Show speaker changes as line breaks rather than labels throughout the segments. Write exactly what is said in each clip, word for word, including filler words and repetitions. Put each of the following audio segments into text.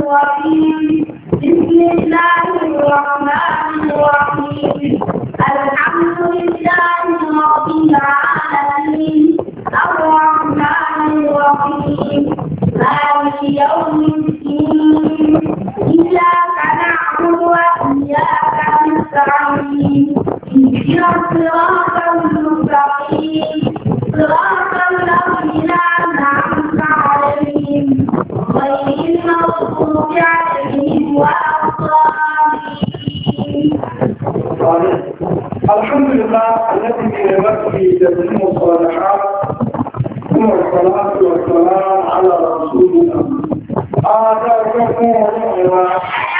الرجيم بسم الله الرحمن الرحيم الحمد لله رب العالمين الرحمن الرحيم مالك يوم الدين إياك نعبد وإياك نستعين اهدنا الصراط المستقيم صراط الذين أنعمت عليهم غير المغضوب عليهم ولا الضالين.
الحمد لله الذي بنعمته تتم الصالحات ثم الصلاة والسلام على رسولنا آتاكم ونعمة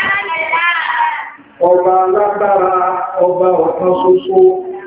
ọba lágbára ọba ọ̀kan ṣoṣo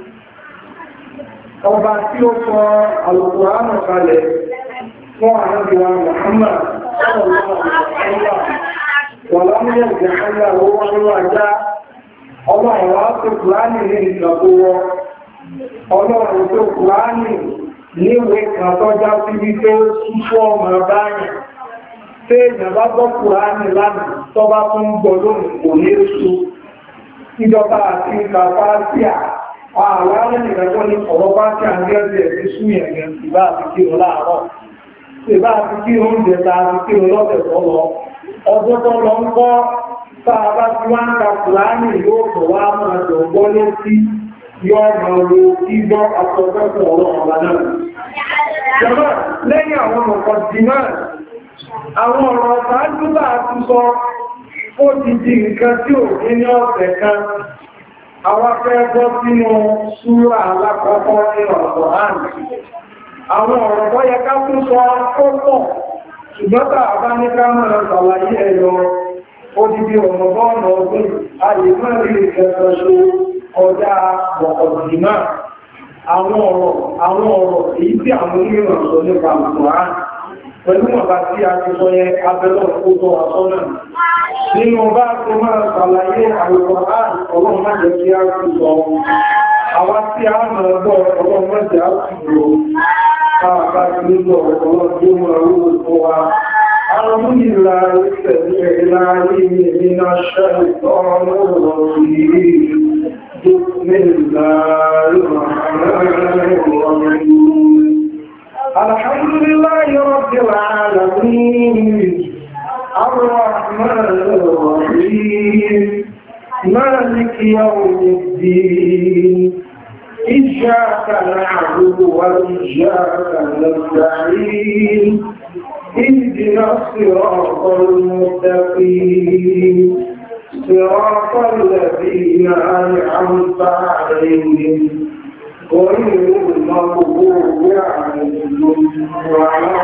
ọba tí ó sọ Al-Qur'ān kalẹ̀ fún ànábìwa Muhammad sallallahu alaihi wa sallam wà lámúyẹ̀ ìjẹ̀kẹ́lẹ̀ owó níwájá ọba ìwà tó Kùránì ní ìgbàgbówọ́ ọlọ́run tó Kùránì níwé kan tọ́já sí wípé ṣúṣọ́ ọmọ báyìí tí ìjọba gbọ́ Kùránì lánàá tọ́bá tún gbọ́ lónìí kò ní èso ìjọba àti ìkàfà sí àwọn ìrẹ́gbọ́ ní ọ̀rọ̀ bá kí à ń gẹ́gẹ́ ẹ̀sí súnyẹ̀ gẹ̀ ìbá àti kí o láàárọ̀ ìbá àti kí o ń jẹta àti kí o lọ́bẹ̀ tó lọ ọjọ́ tó lọ ń kọ́ sáà bá ti wá ń ka Kùránì yóò tó wá máa jọ gbọ́ létí yóò máa lo ìgbọ́ àtọ́gbẹ́kọ̀ ọ̀rọ̀ ọ̀la náà. Jọba lẹ́yìn àwọn ọ̀pọ̀ dìmọ̀ àwọn ọ̀rọ̀ ṣáájú bá ti sọ ó ti di nǹkan tí ò ní ní ọ̀sẹ̀ kan àwọn akẹ́kọ̀ọ́ sínú súrà alákọ̀ọ́kọ́ ní ọ̀pọ̀ àmì àwọn ọ̀rọ̀ tó yẹ ká tún sọ ó pọ̀ ṣùgbọ́n tàà bá ní ká mọ̀ ṣàlàyé ẹ̀yọ odidi ọ̀nà bọ́ọ̀nà ọdún ayé mẹ́rin ìkẹsọ̀ṣọ́ ọjà bọ̀kọ̀dìmá àwọn ọ̀rọ̀ àwọn ọ̀rọ̀ èyí tí àwọn onímọ̀ sọ nípa àmì pẹ̀lú ọ̀bá tí a ti sọ yẹ abẹ́lọ́ ọkọ̀ àsọ́nà nínú bá tó máa ṣàlàyé Al-Qur'an ọlọ́run má jẹ́ kí a ti sọ àwa tí a mọ̀ ọgbọ́ ọlọ́run má jẹ́ a ti rò káàkiri nílò ọlọ́run tí ó mọ̀ orúkọ fún wa أعوذ بالله السميع العليم من الشيطان الرجيم بسم الله الرحمن الرحيم الحمد لله رب العالمين الرحمن الرحيم مالك يوم الدين إياك نعبد وإياك نستعين اهدنا الصراط المستقيم صراط الذين أنعمت عليهم غير المغضوب عليهم ولا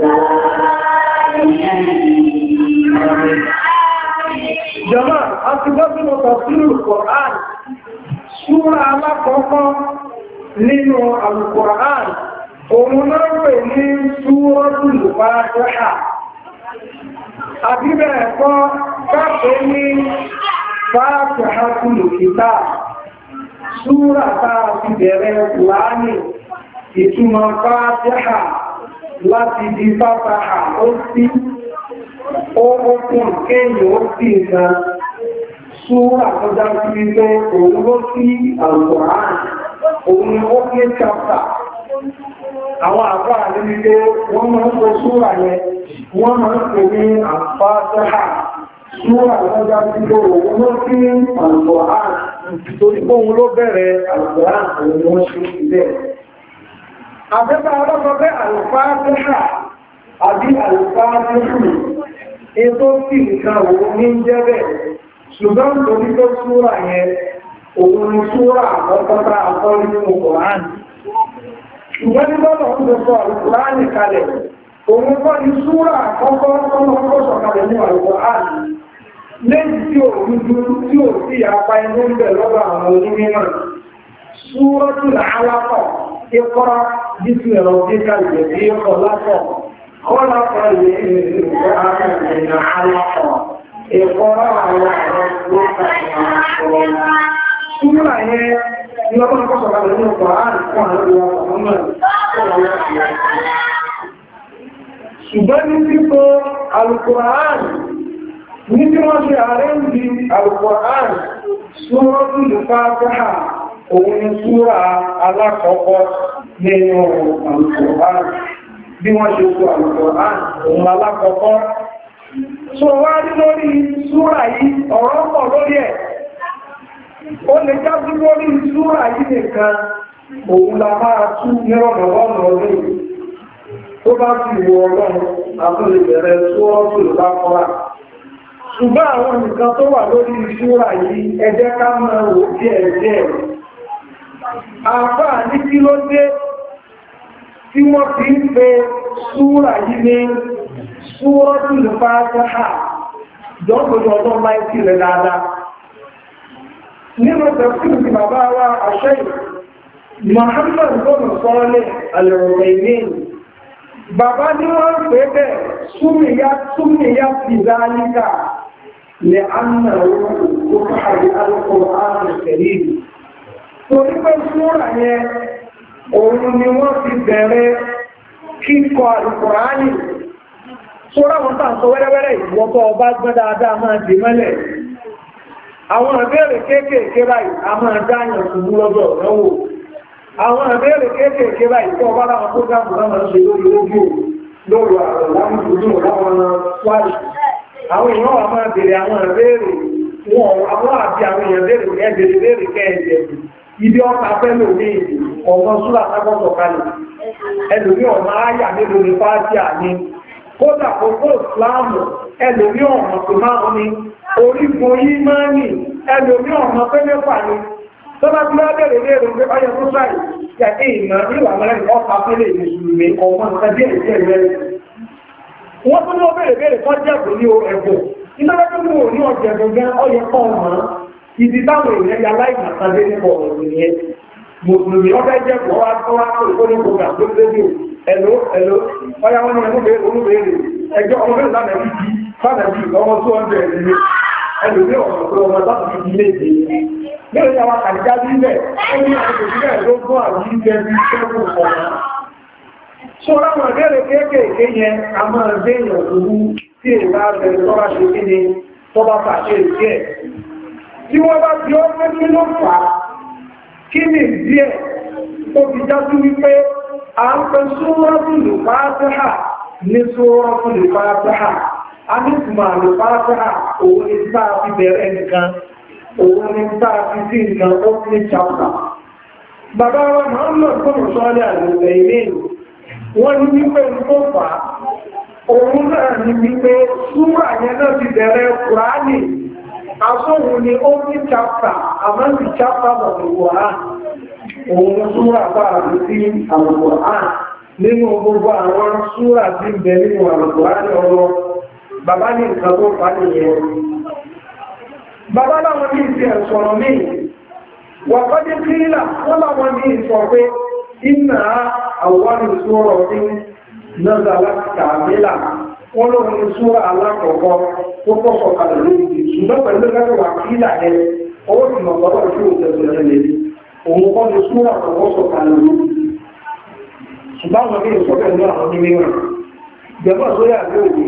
الضالين. جماعة أصبحت تفسير القرآن سورة alákọ̀ọ́kọ́ nínú Al-Qur'an òun náà pè ní Suratul Fatiha àbíbẹ̀ ẹ̀kọ́ káàkiri ní Fatihatul Kitab súrà táa fi bẹ̀rẹ̀ Kùránì ìtumọ̀ Fatiha láti di Fatiha ó sí ókùn kéyìn ó sí ìgbà súrà tó já sí wípé òun ló sí Al-Qur'an òun ni ó kí chapter àwọn àbá àdébíké wọ́n máa ń kó súrà yẹn wọ́n máa ń pè ní Al-Fatiha súrà tó já sí wípé òun ló sí Al-Qur'an torí bóhun ló bẹ̀rẹ̀ Al-Qur'an òun ni wọ́n ṣe ìbẹ̀. Àbẹ́bà ọlọ́pẹ́ Al-Fatiha àbí Al-Fatihu ètò sí nǹkan òun ní jẹ́bẹ̀ ṣùgbọ́n torí tó súrà yẹn òun ni súrà àkọ́kọ́ta àkọ́rí nínú Qur'an. Ṣùgbọ́n ní bọ́lọ̀ ń sọ Al-Qur'an kalẹ̀ òun kọ́ ni súrà àkọ́kọ́ tọ́lọ́kọ́ sọ̀kalẹ̀ ní Al-Qur'an lẹ́yìn tí ò rújú tí ò sí àpá inú ń bẹ̀ lọ́dọ̀ àwọn onímọ̀. Súratul Alaq Iqra bísmi rabbikal ladhi khalaq khalaqal insana min 'alaq Iqra wa rabbukal akram. Súra yẹn ni wọ́n kọ́ sọ̀rọ̀ nínú Qur'an fún àwọn ọmọ ṣùgbọ́n ní títọ́ Al-Qur'an ní tí wọ́n ṣe ààrẹ ń di Al-Qur'an Suratul Fatiha òun ni súra alákọ̀ọ́kọ́ nínú Al-Qur'an bí wọ́n ṣe sọ Al-Qur'an òun alákọ̀ọ́kọ́. So wá rí lórí súra yìí ọ̀rọ̀ pọ̀ lórí ẹ̀ ó lè jáde lórí súra yìí nìkan òun la máa tú ní ọ̀nà ọdún tó bá fi wọ ọlọ́run àtúnlẹ̀ bẹ̀rẹ̀ Suratul Baqara. Ṣùgbọ́n àwọn nǹkan tó wà lórí súra yìí ẹ jẹ́ ká máa wò díẹ̀ díẹ̀. Àfáà ní kí ló dé tí wọ́n fi ń pe súra yìí ní Suratul Fatiha jọ́gbọ́dọ̀ ọdún láìsí rẹ̀ dáadáa. Nínú tafsir ti bàbá wa Sheikh Muhammad bin Salih Al-Uthaymeen, bàbá ní wọ́n pè bẹ́ súnmìyà súnmìyà ti dáníkà lè ánà ó fàárí Al-Qur'an Al-Karim. Torí pé súnra yẹn òun ni wọ́n fi bẹ̀rẹ̀ kíkọ Al-Qur'ani. Sọ́rọ̀ wọn tàn sọ wẹ́rẹ́wẹ́rẹ́ ìwọ́pọ̀ ọba gbọ́n dáadáa máa dì mọ́lẹ̀. Àwọn ìbéèrè kéékèèké báyìí a máa dáyàn ṣubú lọ́dọ̀ lọ́wọ́. Àwọn ìbéèrè kéékèèké báyìí tó ọba láwọn tó dáàbò láwọn ṣe lórí lójú lórí àrọ̀ láwọn ìdúró láwọn wáyé. Àwọn èèyàn wà máa bèèrè àwọn ìbéèrè wọn àwọn àti àwọn èèyàn béèrè ẹgbẹ̀rẹ̀ béèrè kẹ́ẹ̀jẹ̀. Ibi ọta fẹ́lò ní ọmọ súrà sákọ́sọ̀ kalẹ̀. Ẹlòmí ọmọ áyà mélòó ní fájíà ní. Kódà kókó ìsìláàmù ẹlòmí ọmọ tó máa ní orígun yí máa ní ẹlòmí ọmọ pé mẹ́fà ní. Tọ́bá tí wá bẹ̀rẹ̀ lérò pé ọyọ tó sáì yàtí ìmọ̀ níwà mẹ́rin ọpa fẹ́lẹ̀ ìrìnlẹ̀ ọmọ nǹkan díẹ̀ díẹ̀ rẹ̀. Wọ́n tó lọ bẹ̀rẹ̀ bẹ̀rẹ̀ kọ́ jẹ́bù ní ẹ̀bùn. Nígbàtí tó mú ní ọjọ́ ẹ̀gbọ̀n ọyẹ kọ́ ọmọ ibi táwọn èèyàn ya láìmọ̀kadé nípa ọ̀rọ̀ ìyẹn. Mùsùlùmí ọjọ́ jẹ́bù ọwá tó wá tó ìkóní program tó rédíò ẹ̀lò ẹ̀lò ọya wọn ni ẹ̀mú bèèrè olúbèèrè ẹjọ́ ọmọ bèèrè lánàá bí i fánàbí ọmọ tó ọjọ́ ẹ̀lú ẹ̀lò ní ọ̀rọ̀ pé ọmọ láti fi ilé ìdè mẹ́rin ni àwọn àkàdíjá bí bẹ́ẹ̀ ó ní àwọn òṣìṣẹ́ ló gbọ́ àwọn ìjẹ́ bí sẹ́kùn ọ̀nà. Sọ láwọn ìbéèrè kéékèèké yẹn a máa gbé èèyàn òwú tí èèyàn bẹ̀rẹ̀ tọ́ba ṣe kí ni tọ́ba pàṣẹ ìṣẹ́ tí wọ́n bá fi ọ́ pé kí ló fà á kí ni díẹ̀ ó fi já sí wípé a ń pẹ Suratul Fatiha ní Suratul Fatiha a ní ìtumọ̀ àlè Fatiha òun ni tá a fi bẹ̀rẹ̀ nǹkan òun ni tá a fi sí nǹkan ó ní chapter. Bàbá wa Muhammad bin Salih Al-Uthaymeen wọ́n ní wípé tó fà á òun náà ní wípé súrà yẹn náà ti bẹ̀rẹ̀ Kùránì asóhun ni ó ní chapter àmọ́ sí chapter of the Quran òun súrà bá àti sí Al-Qur'an nínú gbogbo àwọn súrà tí ń bẹ nínú Al-Qur'an ọ̀rọ̀ bàbá ní nǹkan tó fà nìyẹn. Bàbá láwọn ní ìsẹ̀ sọ̀rọ̀ mí wà kọ́dé kírílà wọ́n láwọn ní ìsọ̀ pé iná àwọn ìṣòro tí nazala kàmílà wọ́n ló ní súrà alákọ̀ọ́kọ́ tó kọ́kọ́ kalẹ̀ lórí ṣùgbọ́n pẹ̀lú lẹ́gbẹ̀ẹ́ wà kírílà ẹ owó ìmọ̀ ọ̀pọ̀lọpọ̀ tí ó tẹ̀sẹ̀ lẹ́lẹ́ òun kọ́ ní súnmọ́ àtàwọn sọ̀kalẹ̀ ló ṣùgbọ́n wọn ní ìsọ́kẹ̀ ní àwọn ní mímọ̀ jẹ́mọ́ sórí àgbé òní.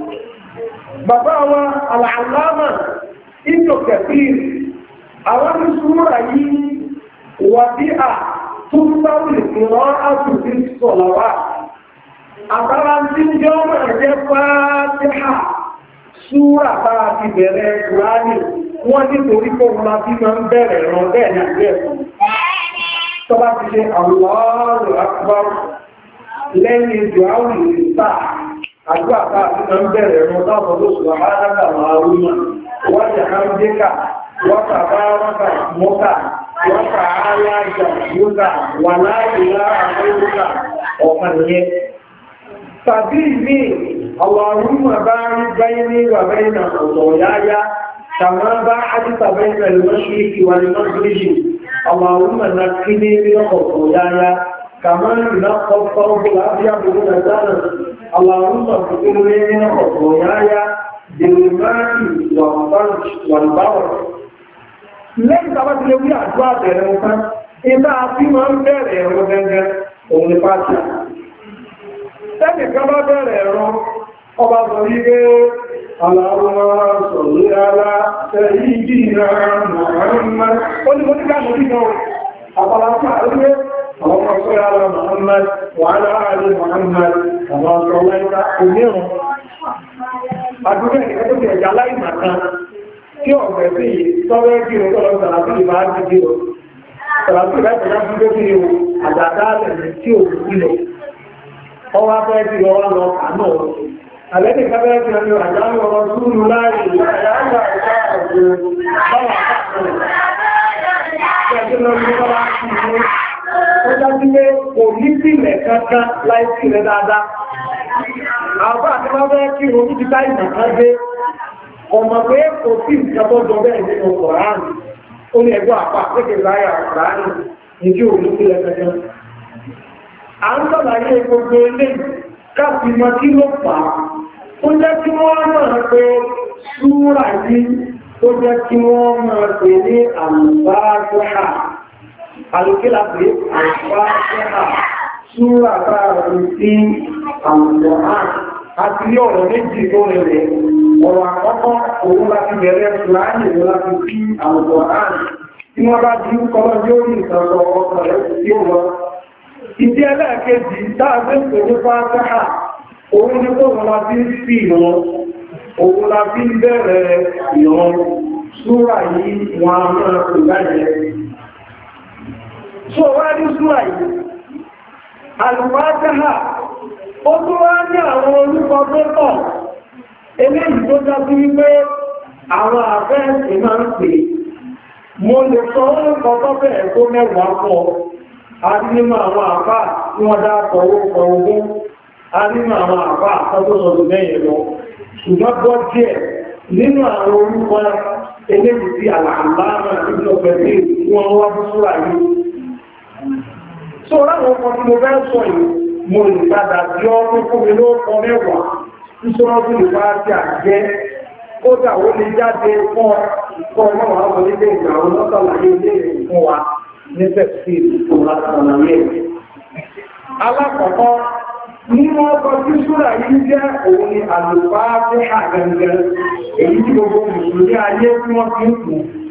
Bàbá wa Al-Allama Ibn Kathir àwọn ní súnmọ́ yìí wà bí à tó ń bá wùlì ìran àtúntí sọ̀làwà àtàrà tí ń jẹ́ ọmọ ẹ̀jẹ̀ Fátíhà súrà bá ti bẹ̀rẹ̀ Kùránì wọ́n ní torí kó máa bí máa ń bẹ̀rẹ̀ ràn bẹ́ẹ̀ ní àgbẹ̀ ẹ̀kùn. Tọ́bá ti ṣe Allahu Akbar lẹ́yìn ìjọ àwọn ìrìnsà àdúrà bá ti máa ń bẹ̀rẹ̀ ràn láwọn olóṣù àbájáde àwọn arúmà wọ́n ti hàn dékà wọ́n kà bá rákà mọ́kà wọ́n kà áyájà yókà wà láàyè láàrín ọ̀kan yẹn. Tàbí mi, Allahumma barik bayni wa bayna khataaya كما باعدت بين المشرق والمغرب اللهم نقني من خطاياي كما ينقى الثوب الابيض من الدنس اللهم اغفر لي من خطاياي بالماء والثلج والبرد. lẹ́yìn tàbá ti lè wí àdúrà bẹ̀rẹ̀ nǹkan iná àti máa ń bẹ̀rẹ̀ ẹ̀rọ gẹ́gẹ́ òun ní pàṣẹ. Tẹ́nìkan bá bẹ̀rẹ̀ ẹ̀rọ ọba sọ wípé اللهم صل على سيدنا محمد قل لي قل لي أفلا تعلم اللهم صل على محمد وعلى آل محمد كما صليت أميرا أدوك أن يكون في أجلاء مكان tí ọ̀gbẹ̀ sí tọ́wẹ́ kí o tọ́lọ sàràbí ìbá ti kí o sàràbí ìbá ìpẹ̀lá fún tó kí o àdàdá lẹ̀mí tí o kú lọ ọwá fẹ́ kí o wá lọ kàánà àlẹ́nì kábẹ́ kí o ní àjálù ọmọ súnú láàrin àyájá ìjá ọ̀gbẹ̀ báwọn àpapọ̀ ó dájú pé kò ní sílẹ̀ kankan láìsí rẹ̀ dáadáa. Àbá àti máa bẹ́ẹ̀ kí o ní ti ká ìmọ̀ kan dé, ọmọ pé kò sí ìjọba jọ bẹ́ẹ̀ nínú Kọ̀ránì, ó ní ẹgbẹ́ àpá pékè láyà Kọ̀ránì ní kí o ní sílẹ̀ kankan. À ń sọ̀láyé gbogbo ilé káàkiri mọ kí ló fà á, ó jẹ́ kí wọ́n mọ̀ pé súrà yìí, ó jẹ́ kí wọ́n mọ̀ pé ní àlùbáàgbà. Àlùkílà pé àìfáàṣẹ́hà súrà báàrùn sí àwùjọ̀hán àti ní ọ̀rọ̀ méjì tó rẹ̀ ọ̀rọ̀ àkọ́kọ́ òun láti bẹ̀rẹ̀ láàrín láti sí àwùjọ̀hán tí wọ́n bá jí kọ́lọ́ yóò rí ìtàṣọ ọkọ̀ rẹ̀ tí ó lọ. Ìdí ẹlẹ́ẹ̀kejì táàgbé pè ní fáàṣẹ́hà òun ní tó wọ́n láti sí ìran òun láti bẹ̀rẹ̀ ìran súrà yìí wọn a máa pè láyẹ̀. So wá ní súra yìí, Al-Fatiha, ó tó wá ní àwọn orúkọ tó pọ̀, eléyìí tó dájú wípé àwọn àfẹ́ẹ̀sì máa ń pè. Mo lè sọ orúkọ tó bẹ̀rẹ̀ tó mẹ́wàá pọ̀, a rí nínú àwọn àfá tí wọ́n dá orúkọ ogún, a rí nínú àwọn àfá àtọ́sọ̀rọ̀ mẹ́yìn lọ. Ṣùgbọ́n gbọ́ díẹ̀ nínú àwọn orúkọ eléyìí tí àlàáfáà nínú ọ̀pẹ̀ so láwọn ọkọ̀ tí mo fẹ́ sọ yìí mo lè padà bí ọdún fún mi ló kọ mẹ́wàá tí sọ́rọ́ bí ìfà àti àjẹ́ kódà ó lè jáde fún ọkọ̀ mẹ́wàá wọ́n nílé ìgbà àwọn lọ́sọ̀láyé ilé fún wa ní pẹ̀sí ìfòrásọ̀láyé. Alákọ̀ọ́kọ́ nínú ọkọ̀ tí súrà yìí jẹ́ òun ni Al-Fatiha gangan èyí tí gbogbo mùsùlùmí ayé tí wọ́n fi ń kù.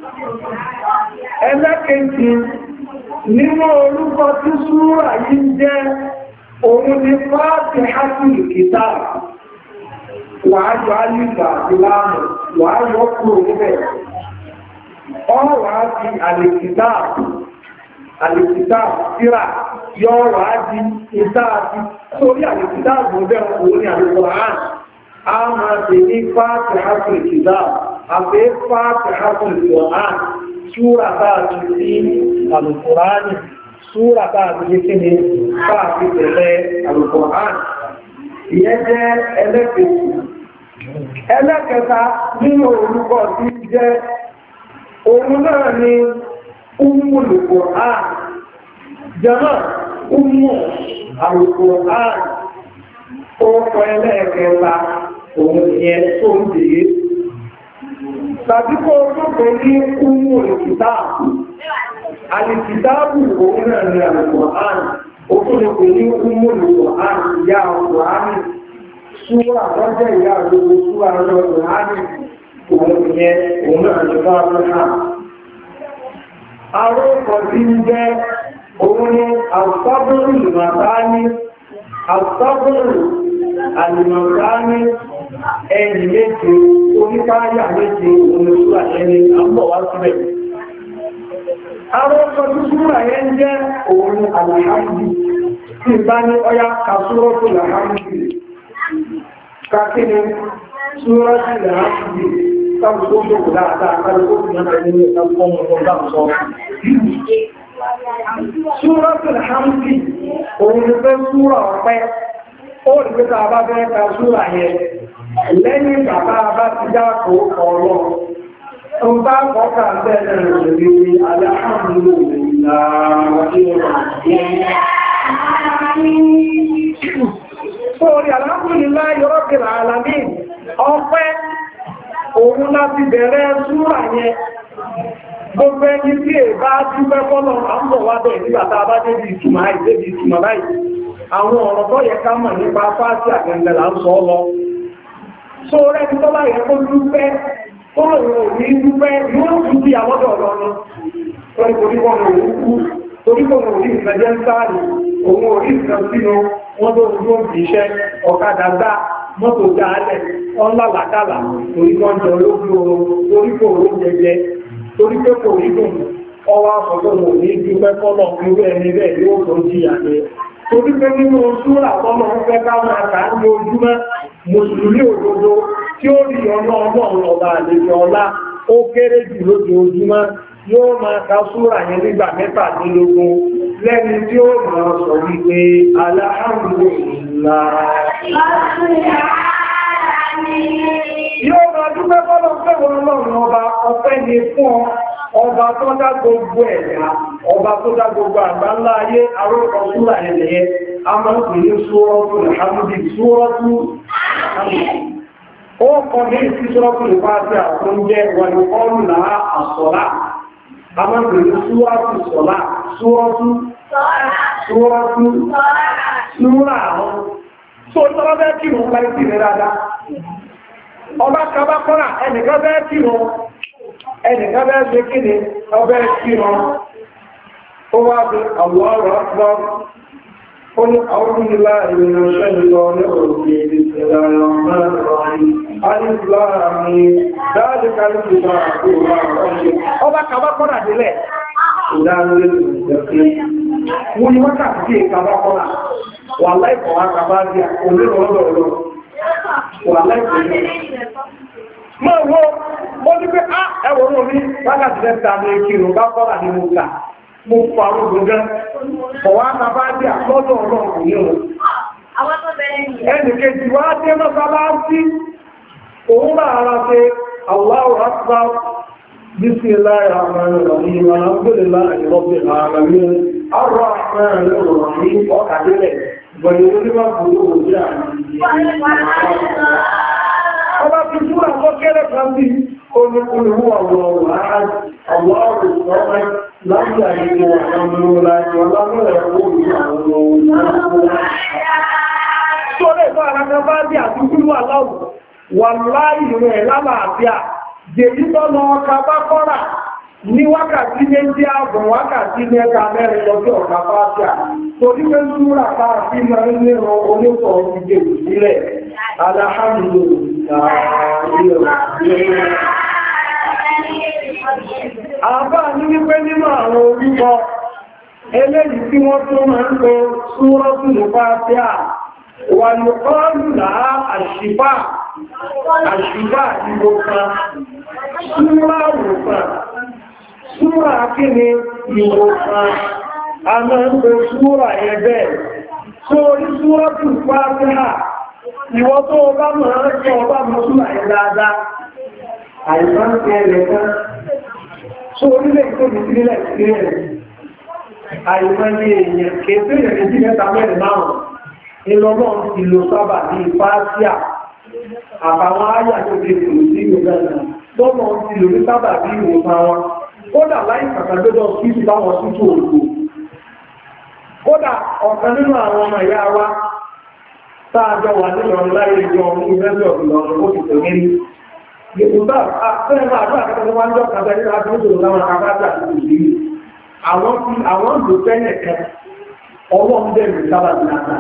Ẹlẹ́kẹ̀ẹ́jì nínú orúkọ tí súrà yìí jẹ́ òun ni Fatihatul Kitab wàájọ́ alìgbà ìlànà wàájọ́ kúrò níbẹ̀ ọwà di Al-Kitab Al-Kitab síra yọ́ wà di ìsáàtì sórí Al-Kitab gbọ́dẹ̀ òun ni Al-Qur'an a máa tè ní Fatihatul Kitab àfẹ́ Fatihatul Qur'an Súra táàbí sí Al-Qur'ani, súra táàbí sí ní káàkiri tẹ̀lẹ̀ Al-Qur'ani. Ìyẹn jẹ́ ẹlẹ́kẹ̀ẹ́sì. Ẹlẹ́kẹta nínú orúkọ tí jẹ́ òun náà ni Ummul Qur'an. Jàmáà, Ummu Al-Qur'an. Orúkọ ẹlẹ́kẹta òun yẹn tó ń dìé. Tàbí kó ọjọ́ ní Ummul Kitabu. Al-Kitabu òun náà ni Al-Qur'an. Ó tó lè pè ní Ummul Qur'an, ìyá Al-Qur'an. Súra lọ́jẹ́ ìyá àjọ́gbò súra Al-Qur'an. Òun yẹn, òun náà ni bá Al-Qur'an. Arókọ̀ tí ń jẹ́ òun ni Al-Sabru al-Mathani. Al-Sabru al-Mathani ẹni méje oníkáyà méje olóṣùwà ẹni àmbọ̀ wá síbẹ̀. Àwọn ọkọ̀ tó súnmọ̀ ẹ̀ ń jẹ́ òun alhamdu tí bá ní ọya kàṣúrọ́tù alhamdu kàkínú súnrọ́tù alhamdu káàkiri tó kò dáadáa káàkiri tó kò náà nínú ìtàkùn ọmọ sọ. Súnrọ́tù alhamdu òun ni fẹ́ súnrọ̀ ọ̀pẹ́ ó rí pé ta bá fẹ́ ka súnrà yẹn lẹ́yìn bàbá bá ti dákò ọ̀rọ̀ tó bá kọ́kà bẹ́ẹ̀ rẹ̀ rí ní alhamdulillahi rabbil alamin ọpẹ́ òun láti bẹ̀rẹ̀ súnrà yẹn gbogbo ẹni tí è bá dúpẹ́ fọ́nà àmọ́ wá bẹ̀ nígbàtà bá débi ìtumà ìdébi ìtumà báyìí àwọn ọ̀rọ̀ tó yẹ ká mọ̀ nípa fásí àgẹ̀gẹ̀ là ń sọ lọ so rẹ̀ tí tọ́lá yẹ kó dúpẹ́ tó lòun ní dúpẹ́ yóò tún bí àwọ́dọ̀ lọ́nà lórí koríkọ́ òun kú toríkọ́ òun ní ìfẹ́jẹ́ ń sáàrì òun orí ìfẹ́ sínú wọ́n tó ń gbóhùn iṣẹ́ ọ̀kadà gbá mọ́tò dáálẹ̀ ọ́nlálàkàlà toríkọ́ jọ lójú oorun toríkọ́ òun jẹjẹ toríkọ́ kò rí dùn ọwọ́ àfọ́tọ́ òun ní dúpẹ́ kọ́lọ̀ irú ẹni bẹ́ẹ̀ yóò lọ jí àjẹ́ torí pé nínú súrà tọ́lọ̀ ń fẹ́ káwọn àkà ń lo ojúmọ́ mùsùlùmí òdodo tí ó rí ọ̀nà ọlọ́run ọba àlejò ọlá ó kéré jù lójoojúmọ́ yóò máa ka súrà yẹn nígbà mẹ́tàdínlógún lẹ́ni tí ó máa sọ wípé alhamdulillah yóò máa dúpẹ́ fọ́lọ́ pé wọn lọ́rùn ọba ọpẹ́ ni fún ọ ọba tó dá gbogbo ẹ̀dá ọba tó dá gbogbo àgbà ńlá ayé arókọ súrà ẹ̀lẹ́yẹ a máa ń pè ní súrọ́tù alhamdi súrọ́tù ó kọ́ ní sí súrọ́tù ìpáṣẹ àtúnjẹ wà ní ọrùn náà àsọ̀lá a máa ń pè ní súrọ́tù sọ̀lá súrọ́tù súrọ́tù súrà àwọn tó tọ́lá bẹ́ẹ̀ kí wọ́n parí sí rẹ̀ dáadáa ọba kabakọ́ra ẹnìkan bẹ́ẹ̀ kí wọ́n ẹnìkan bẹ́ẹ̀ ṣe kí ni ọbẹ̀ kí wọ́n ó wá bí Allahu Akbar ó ní àwọn ìlà ìrìnà ṣẹ́lọ ní òkè ìsìnlẹ̀ ọba kabakọ́ra délẹ̀ ìdánilé ìjọsí wọ́n ni wọ́n kàtí kabakọ́ra wà láìpọ̀ wá kabáàdì olóòrò wà láìpọ̀ máa wo ó ní pé á ẹwọ̀n orí wákàtí lẹ́ta ní ìkìrò bá kọ́lá ní mo kà mo fọ àwọn gbogbo ọ̀wá kabáàdì àlọ́dọ̀ ọlọ́run ní o ẹnì kejì wá dé mọ́sálásí òun bá ara ṣe Allahu Akbar bismillahir rahmanir rahim alhamdulillahi rabbil alamin arrahmanir rahim ọkàdélẹ̀ gbọ̀nyẹ̀ onímọ̀ gbogbo òjá ọba fi súra tó kẹ́rẹ̀ kan bí olùkúrú àwọn ọ̀rọ̀ àwọn ọ̀rọ̀ ìṣọ́rẹ́ láti àyíkò àwọn ọmọ láti ọlọ́rẹ̀ ọ̀rọ̀ ní wákàtí méjì ààbọ̀ wákàtí mẹ́ta mẹ́rin lọ́jọ́ ọ̀gá fásíà torí pé súra káàkiri máa ń lérò onípọ̀ ìgbè ìsílẹ̀ alhamdulillah àbá ní wípé nínú àwọn orúkọ eléyìí tí wọ́n tó máa ń lo súratul fásíà wà ní ọ́lùlá àṣìfà àṣìfà ìwòsàn súra òwòsàn súra kíni ìwòsàn a máa ń lo súra ẹgbẹ́ tó orí súra tù Fátíhà ìwọ tó bá máa ń sọ ọba mọ́ súra ẹ̀ dáadáa àìsàn ti ẹlẹ̀ kan tó orílẹ̀ ìtòbí sílẹ̀ sílẹ̀ àìsàn ní èèyàn kéèkéè rẹ̀ sí mẹ́ta mẹ́rin márùn-ún ìlọ́lọ́ ti lo sábà ní Fátíhà àbàwọn áyà tó ti kò sí ìwòsàn tọ́mọ̀ ti lò ní sábà bí ìwòsàn wọn kódà láì kàkàgbẹ́jọ́ síkú báwọn síkú òkú kódà ọ̀kan nínú àwọn ọmọ ìyá wa sáàjọ wà nínú láì ìjọ ìrẹ́lẹ̀ ọ̀dùnlọ́rùn ó ti tẹ̀ mẹ́rí yorùbá àfẹ́ẹ̀mà àbúrà kẹta wọ́n jọ kàbẹ́ nínú àdúgbò láwọn àbájá àti ìlú àwọn ìlú tẹ́lẹ̀ kẹ ọwọ́ ń bẹ̀rẹ̀ sábà ní àtà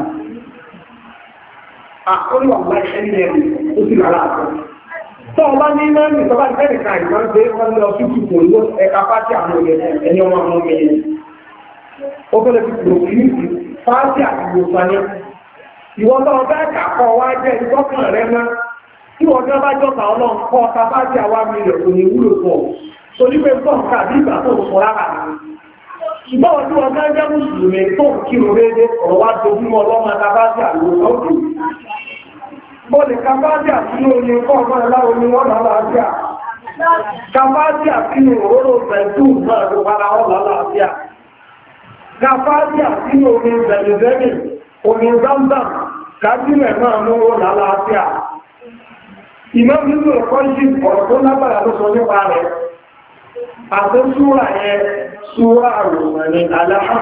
àkóríwà láì ẹni ẹ̀rù ó sì lára àtọ́ tó ọba ní mẹ́rin ìsọba ìfẹ́rẹ̀ kan ìgbọ́n pé wọ́n lọ sí ìpò ìlú ẹ̀ka pàtí àwọn ẹni ọmọ ọmọ mẹ́rin ó fẹ́lẹ̀ fi kò kí pàtí àti ìwòsàn ní ìwọ́n tó ọba ẹ̀ka kọ́ wá jẹ́ ìtọ́kùn rẹ̀ mọ́ tí wọ́n jọ bá jọta ọlọ́run kọ́ ọta pàtí àwọn mílíọ̀ kò ní wúlò pọ̀ so ní pé fọ́n ká bí ìgbà tó sọ rárá ṣùgbọ́n wọ́n tí wọ́n gá jẹ́ mùsùlùmí tó kí o rédé ọ̀rọ̀ wá dojúmọ́ ọlọ́mọ ta pàtí àwọn ọdún Bọ́lì kàbájì àtínú oyin kọ́ ọmọ ẹ̀láwọ̀ ni wọ́n lálàáfíà. Kàbájì àtínú òróró pẹ̀lú náà ló para wọ́n lálàáfíà. Kàbájì àtínú oyin bẹ̀rẹ̀bẹ̀rẹ̀, oyin zamzam, kájúmẹ̀ náà ló wọ́n lálàáfíà. Ìmọ̀ nínú ẹ̀kọ́ yìí ọ̀rọ̀ tó lágbàrá ló sọ nípa rẹ̀. Àti súra yẹn, súra àrùn ní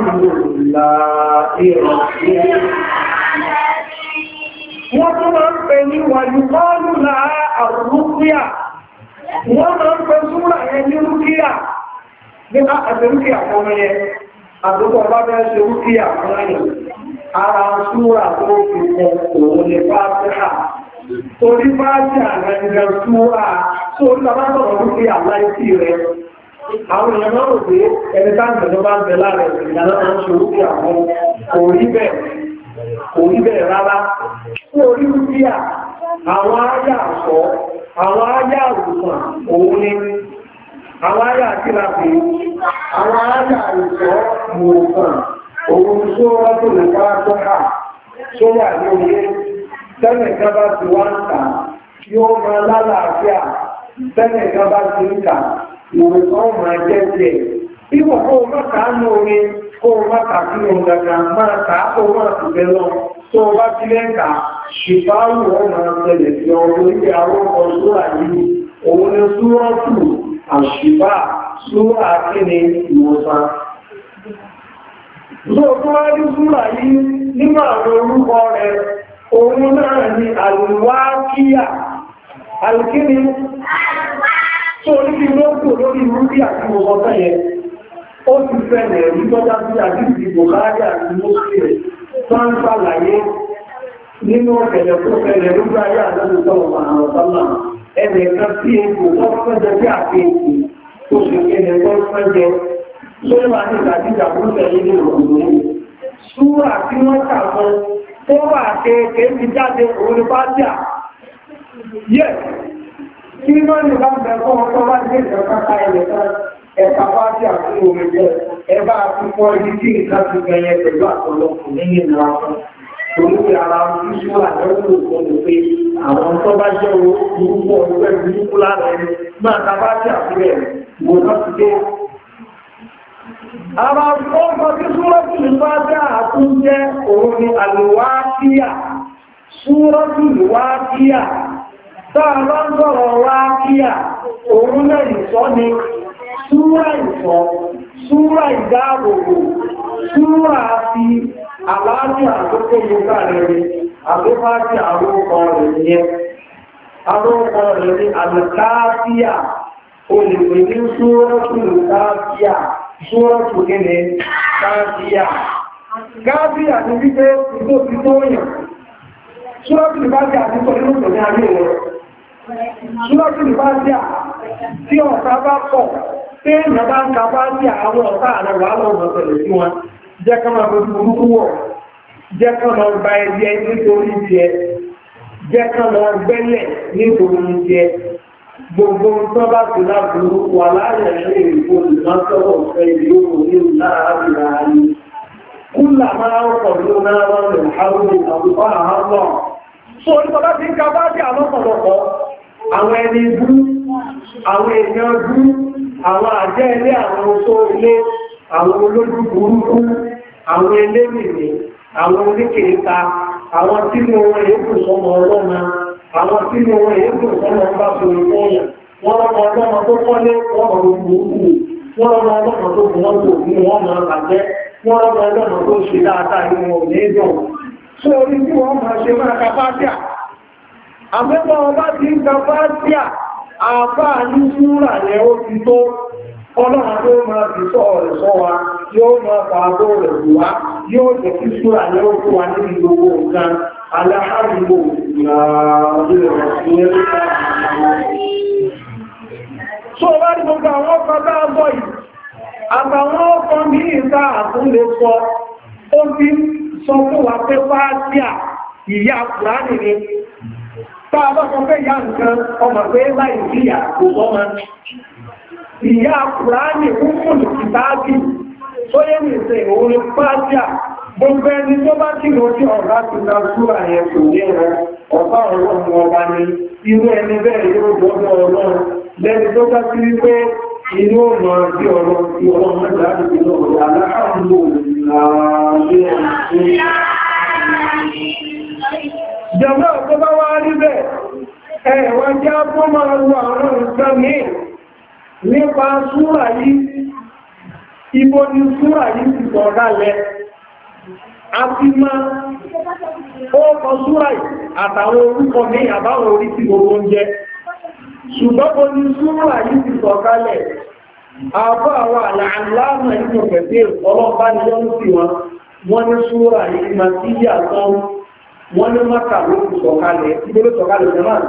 alhamdulillah ìrọ̀lẹ́. Wọ́n tó máa ń pè ní wàyùkọ́lù láà àrùrúkíà wọ́n máa ń pè súra yẹn ní rúkíà nípa àti rúkíà fún ẹyẹ àdúgbò bá bẹ́ẹ̀ ṣe rúkíà fún ẹyẹ ara súra tó fi kún òun ní fásíà torí fásíà rẹ̀ súra tó ń tàbá sọ̀rọ̀ rúkíà láìsí rẹ̀ àwọn èèyàn náà rò pé ẹni táǹkì ló bá ń bẹ láàrẹ̀ ìrìnàlọ́ máa ń ṣe rúkíà fún orí bẹ́ẹ̀ orí bẹ́ẹ̀ rárá fún orí rúkíà àwọn áyà àṣọ àwọn áyà àrùsàn òun ni àwọn áyà àkílàpé àwọn áyà àrùsọ mọ̀ọ̀sàn òun tó rọ́tò lè bá tọ́ka tó wà ní orí tẹ́lẹ̀ gábá ti wá ń kà yóò máa lálàáfíà tẹ́lẹ̀ gábá ti ń kà ìwòsàn máa jẹ́ tiẹ̀ ìwọ̀n kó o má kàá ní orí kó o má kà sí ohun gàgà máa kà á kó o má sì bẹ́ lọ tó o bá ti lẹ́ǹkà ṣìfáàrù wọn máa tẹ̀lẹ̀ sí ọ̀rọ̀ orí àrókọ súrà yìí òun ni súrọ́tù àṣìfà súrà kíni ìwòsàn. tó tó wá ní súrà yìí nínú àwọn orúkọ rẹ̀ òun náà ni àlùwákíyà àlùkíni tó ní lókù lórí rúbí àti mọ̀sán yẹn ó ti fẹ́lẹ̀ rí tọ́já sí àdíjì bùkárí àti mọ́sílẹ̀ tó ń sàlàyé nínú ọ̀fẹ̀lẹ̀ tó fẹ́lẹ̀ lójú ayé àjọ́jọ́ sọ́wọ́ àwọn ọ̀sánà ẹnì kan sí epo tó fẹ́jẹ́ sí àkéèkì tó sì kéde tó fẹ́jẹ́ tó wà ní ìdàjíjà fún tẹ̀lé ní òkùnrin súrà tí wọ́n kà fún tó wà kéèké ti jáde òun ní pàtíà yẹ kí wọ́n ní bá bẹ̀ fún ọkọ̀ bá gbé ìjọba ilẹ̀ kan ẹ̀ka pàtíà fún omi jẹ́ ẹbá fífọ́ ibi tí nǹkan ti gẹ̀yẹ pẹ̀lú àtọ̀lọ́kùn nínú ìlera fún torí pé ara ojú súrà lọ́wọ́ òkú pé àwọn tó bá jẹ́ orúkọ ọgbẹ́ burúkú lára ẹni máa ta pàtíà sílẹ̀ wò náà ti dé. Ara ọkọ̀ tí súrọ́tù ní pàtíà àtúnjẹ́ òun ni àlùwákíyà súrọ́tù wákíyà táà bá ń sọ̀rọ̀ wákíyà òun náà ìsọ́ ni súrà ìsọ́ súrà ìdáàbòbò súrà fi àlàáfíà tó kó yóò rẹ̀ àgbéfáàtì àrókọ rẹ̀ yẹ àrókọ rẹ̀ ní àlùkáàfíà o lè pè ní súrọ́tù káàfíà súrọ́tù gẹ́lẹ̀ káàfíà káàfíà ní wípé ìtò ti tó yàn súrọ́tù káàfíà ti sọ nínú ìtò ní ayé rẹ̀ súrọ́tù káàfíà tí ọ̀tá bá pọ̀ tí èèyàn bá ń ka káàfíà àwọn ọ̀tá àrẹ̀ wà lọ́wọ́ pẹ̀lú sí wọn jẹ́ ká máa fojú burúkú wọ̀ jẹ́ ká máa gba ẹyẹ nítorí jẹ jẹ́ ká máa gbẹ́lẹ̀ nítorí jẹ gbogbo tó bá ti láburú wà láàrẹ̀ ṣe ìrìnkò ìmọ́sọ́wọ́ fẹ́ ìlú òní láàárín àárín kúlà máa ń pọ̀ ló náà wọ́n lè hárùn àbúkọ́ àhámọ́ so nípa bá ti ń ka bá jẹ́ àlọ́pọ̀lọpọ̀ àwọn ẹni bú àwọn èèyàn bú àwọn àjẹ́ ilé àwọn oṣó ilé àwọn olójú burúkú àwọn elémìnì àwọn oníkèéta àwọn tí ní owó èébù sọmọ ọlọ́mọ àwọn tí ní owó èébù sọmọ ọba sọ̀rọ̀ ìfọ́yàn wọ́n lọ́mọ ọlọ́mọ tó kọ́lé wọ́n mọ̀ burúkú wọ́n lọ́mọ ọlọ́mọ tó bù wọ́n tó ní wọ́n mọ̀ àjẹ́ wọ́n lọ́mọ ọlọ́mọ tó ṣe dáadáa ní wọn ò ní dùn tó orí tí wọ́n máa ṣe máa ka fátíà àmẹ́bọ̀ ọba ti ń ka fátíà àfáà ní súrà yẹn ó ti tó ọlọ́run tó máa fi sọ ọ̀rẹ̀ sọ wa yóò máa pàábọ̀ rẹ̀ bù wá yóò jẹ́ kí súrà ní ó fún wa níbi gbogbo nǹkan aláhàrùgbò so wá ní gbogbo àwọn ọkọ̀ bá bọ̀ yìí àtàwọn ọkọ̀ ní ìta àtúnlé sọ ó ti sọ fún wa pé fátíà ìyá Kùránì ni tá a bá sọ pé ìyá nǹkan ọmọ pé láì sí ìyá kò sọ́mọ ìyá Kùránì fúnfúnù kìtàbí tó yé ní ìsẹ̀ òun ni Fátíà gbogbo ẹni tó bá tí ló tí ọ̀gá ti na súra yẹn kò ní ẹ̀rọ ọ̀pá ọlọ́run ọba ni irú ẹni bẹ́ẹ̀ yóò gbọ́dọ̀ ọlọ́run lẹ́ni tó bá sí wípé inú ọ̀nà bí ọlọ́run tí ọlọ́run mẹ́ta ti fi lọ́wọ́ aláhàmúlò jẹ́mọ́ tó bá wá rí bẹ́ẹ̀ ẹ̀wà jẹ́ fún máa wọ àwọn nǹkan mìí nípa súrà yìí ibo ni súrà yìí ti sọ̀dálẹ̀ àti máa ó kọ súrà yìí àtàwọn orúkọ ní àbáwọn orí tí gbogbo ń jẹ́. Ṣùgbọ́n kò ní súrà yìí ti sọ̀kalẹ̀. Àbọ̀ àwọn àlàáfà nínú pẹ̀pẹ̀ ọlọ́pàá ni wọ́n sì wọn. Wọ́n ní súrà yìí máa tí yà tán. Wọ́n ní Mákà ló ti sọ̀kalẹ̀. Tí ló sọ̀kalẹ̀ jẹ́ máa.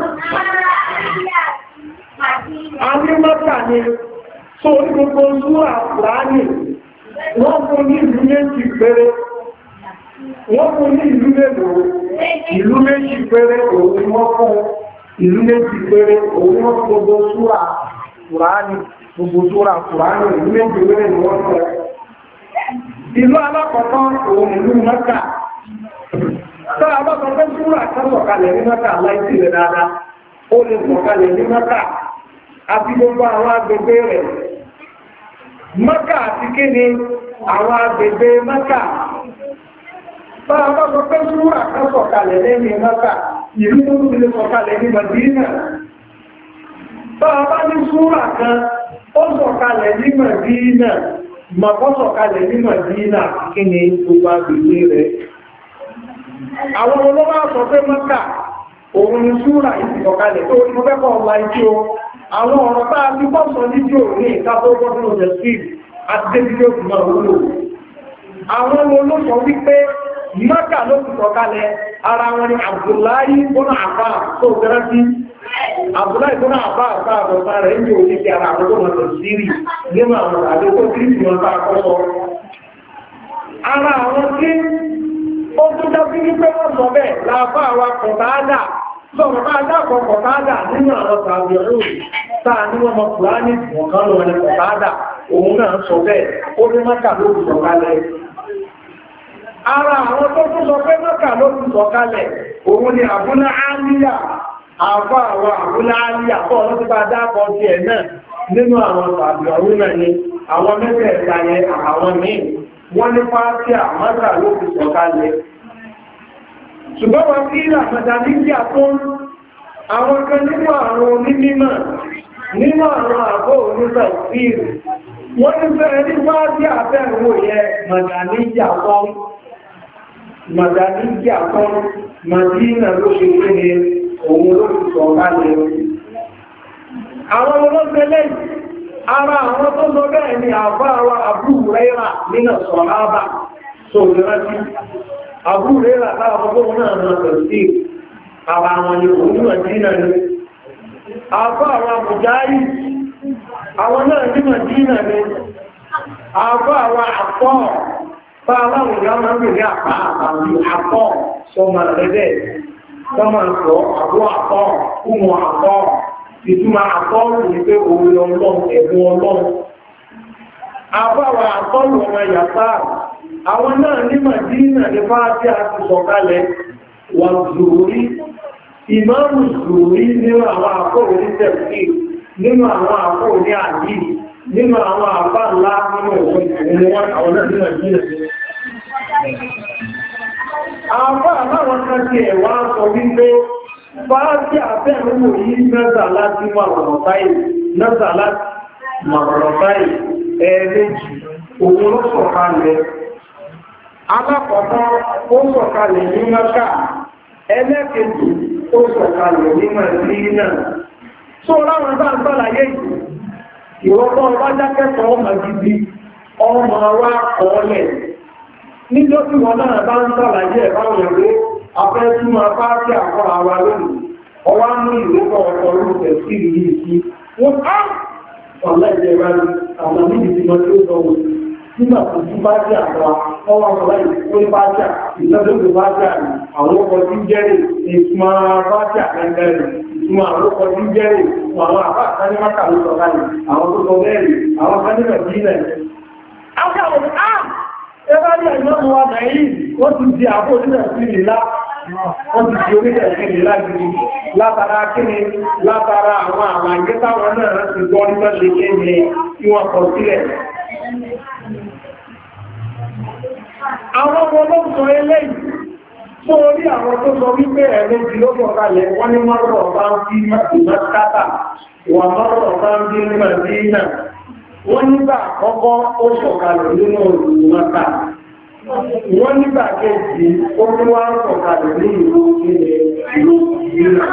A ní Mákà ni, tó ní gbogbo súrà Kùránì, wọ́n fún ní ìlú méjì péré. Wọ́n fún ní ìlú mélòó, ìlú méjì péré òun wọ́n fún ìlú méjì péré òun wọ́n fún gbogbo súrà Kùránì, gbogbo súrà Kùránì ìlú méjì péré ni wọ́n fún. Ìlú alákọ̀ọ́kọ́ òun ìlú Mẹ́kà. Sọ́ra bá sọ pé súrà kan sọ̀kalẹ̀ ní Mẹ́kà láìsí rẹ̀ dáadáa, ó lè sọ̀kalẹ̀ ní Mẹ́kà àti gbogbo àwọn agbègbè rẹ̀. Mẹ́kà àti kí ni àwọn agbègbè Mẹ́kà. Bára bá sọ pé súrà kan sọ̀kalẹ̀ lẹ́yìn Mẹ́kà, ìlú tó tún lè sọ̀kalẹ̀ ní Mẹdínà. Bára bá ní súrà kan, ó sọ̀kalẹ̀ ní Mẹdínà, màkọ́ sọ̀kalẹ̀ ní Mẹdínà kí ni gbogbo agbègbè rẹ̀. Àwọn olówó sọ pé Mẹ́kà, òun ni súrà yìí sọ̀kalẹ̀ tó ní mọ́fẹ́kọ̀ ọ̀la ìjọ. Àwọn ọ̀rọ̀ bá ti bọ́ sọ níjò ní ìkápọ̀ gbọ́dún ọ̀jẹ̀ sí àti débílé òkùnmọ̀ òwúlò. Àwọn olóṣọ wípé Mẹ́kà ló ti sọ̀kalẹ̀ ara wọn ni Abdullahi bọ́nà àbá tó gẹ́rẹ́ sí. Abdullahi bọ́nà àbá àbá àbọ̀ta rẹ̀ ń jò ní ti ara àkókò wọn tó sírì nínú àwọn àdókò tí ìwọ̀n bá kọ́sọ. Ara àwọn tí ó tún dábí wípé wọ́n sọ bẹ́ẹ̀ láàbá àwa kọ̀tàádà sọ̀rọ̀ bá dákọ̀ kọ̀tàádà nínú àwọn tàbí ọ̀rọ̀ táà ní wọ́n mọ̀ Kùránì wọ̀kan lọ ní kọ̀tàádà òun náà sọ bẹ́ẹ̀ ó ní Mẹ́kà ló ti sọ̀kalẹ̀. Ara àwọn tó tún sọ pé Mẹ́kà ló ti sọ̀kalẹ̀ òun ni Àbúlá Álíyà àfọ́ àwọn Àbúlá Álíyà fọ́ ọ̀nà ti bá dákọ̀ ti ẹ̀ náà nínú àwọn tàbí ọ̀rọ̀ náà ni àwọn mẹ́tẹ̀ẹ̀ta yẹn àwọn míì wọ́n ní Fátíà Mẹ́kà ló ti sọ̀kalẹ̀. Ṣùgbọ́n wọn kí ìlàmọ̀dá ní kí àtún àwọn kan nínú àwọn onímọ̀ nínú àwọn àbọ̀ onígbà fíìrì wọ́n ní fẹ́ ní Fátíà àbẹ̀wò yẹ Màdàníjà kan Màdàníjà kan Màdínà ló ṣe pé ní òun ló ti sọ̀kalẹ̀. Àwọn olóṣèlẹ̀ ara àwọn tó lọ bẹ́ẹ̀ ni àbá wa Abu Hurairah nínú sọ̀hábà tó rántí. Abu Hurairah láwọn ọgbọ́n náà náà tẹ̀sí ara wọn ni òun Mẹdínà ni. Àbá wa Mujahid àwọn náà ní Mẹdínà ni. Àbá wa Àpọ̀ bá aláwọ̀ ìyá máa ń gbèrè àpá àpàlú Àpọ̀ sọmọ rẹ̀ sọmọ sọ àbú Àpọ̀ kúmọ Àpọ̀ ìtumọ̀ àtọ́rù ní pé orí ọlọ́run ẹ̀bùn ọlọ́run. Àbáwà àtọ́rù ọmọ yàtá, àwọn náà ní Màdínà ní Fátíà àti sọ̀kalẹ̀ wà Zùúrí, ìmáàmù Zùúrí nínú àwọn àkóò ní tẹ̀sí, nínú àwọn àkóò ní àdí, nínú àwọn àbá ńlá nínú òun àwọn náà ní Màdínà. Àbá àbáwọn kan ti ẹ̀wà sọ wípé Fáàtí àbẹ́rúwò yìí mẹ́ta láti mọ̀rọ̀lọ́báyì, mẹ́ta láti mọ̀rọ̀lọ́báyì ẹ̀ẹ́lẹ́jì, òun ló sọ̀kalẹ̀. Alákọ̀ọ́kọ́ ó sọ̀kalẹ̀ ní Mẹ́kà, ẹlẹ́kẹ̀ẹ́jì ó sọ̀kalẹ̀ ní Mẹ́dínà. Só láwọn bá ń bàlàyé yìí, ìwọ́pọ̀ ọba jákẹ́kọ̀ọ́ ọmọ gidi, ọmọ wa kọ́ọ̀lẹ̀. Níjọ́ tí wọ́n náà bá ń bàlàyé ẹ̀báwọn ẹ̀rẹ́ afẹ́ tí máa bá sí àkọ́ àwa lónìí ọwá ní ìwékọ̀ ọkọ̀ orúkẹ̀ sí ìlú ìsí wọ́n á ọ̀lá ìjẹba ní àwọn níbi tí wọ́n tí ó sọ wọ́n nígbà tó tún bá sí àkọ́ ọwá ọ̀lá ìwé bá sí ìlọ́dọ̀dọ̀ bá sí àwọn ọkọ̀ tí jẹ́rì ìtumọ̀ bá sí àkẹ́kẹ́rì ìtumọ̀ àwọn ọkọ̀ tí jẹ́rì àwọn àbá àkánímákà ló sọ báyìí àwọn tó sọ bẹ́ẹ̀rì àwọn kánímà jílẹ̀ Ẹgbẹ́ ní ẹ̀yọ́ wa nàíyí, wọ́n ti di àbò onílẹ̀ sí ìlà, wọ́n ti di onílẹ̀ sí ìlà gidi, látara kíni, látara àwọn àlàyé táwọn náà ti gbọ́ nígbà lè ké ní kí wọ́n kọ sílẹ̀. Àwọn ọmọ olóòsọ eléyìí, tó orí àwọn tó sọ wípé ẹ̀lẹ́jì ló sọ kalẹ̀, wọ́n ní mọ́rọ̀ bá ń fi mọ́kátà, wà mọ́rọ̀ bá ń bí Mẹ́dínà. Wọ́n nígbà àkọ́kọ́ ó sọ̀kalẹ̀ nínú ìlú Mẹ́kà. Wọ́n nígbà kejì ó tún wá sọ̀kalẹ̀ ní ìlú ilẹ̀ ìlú ìlú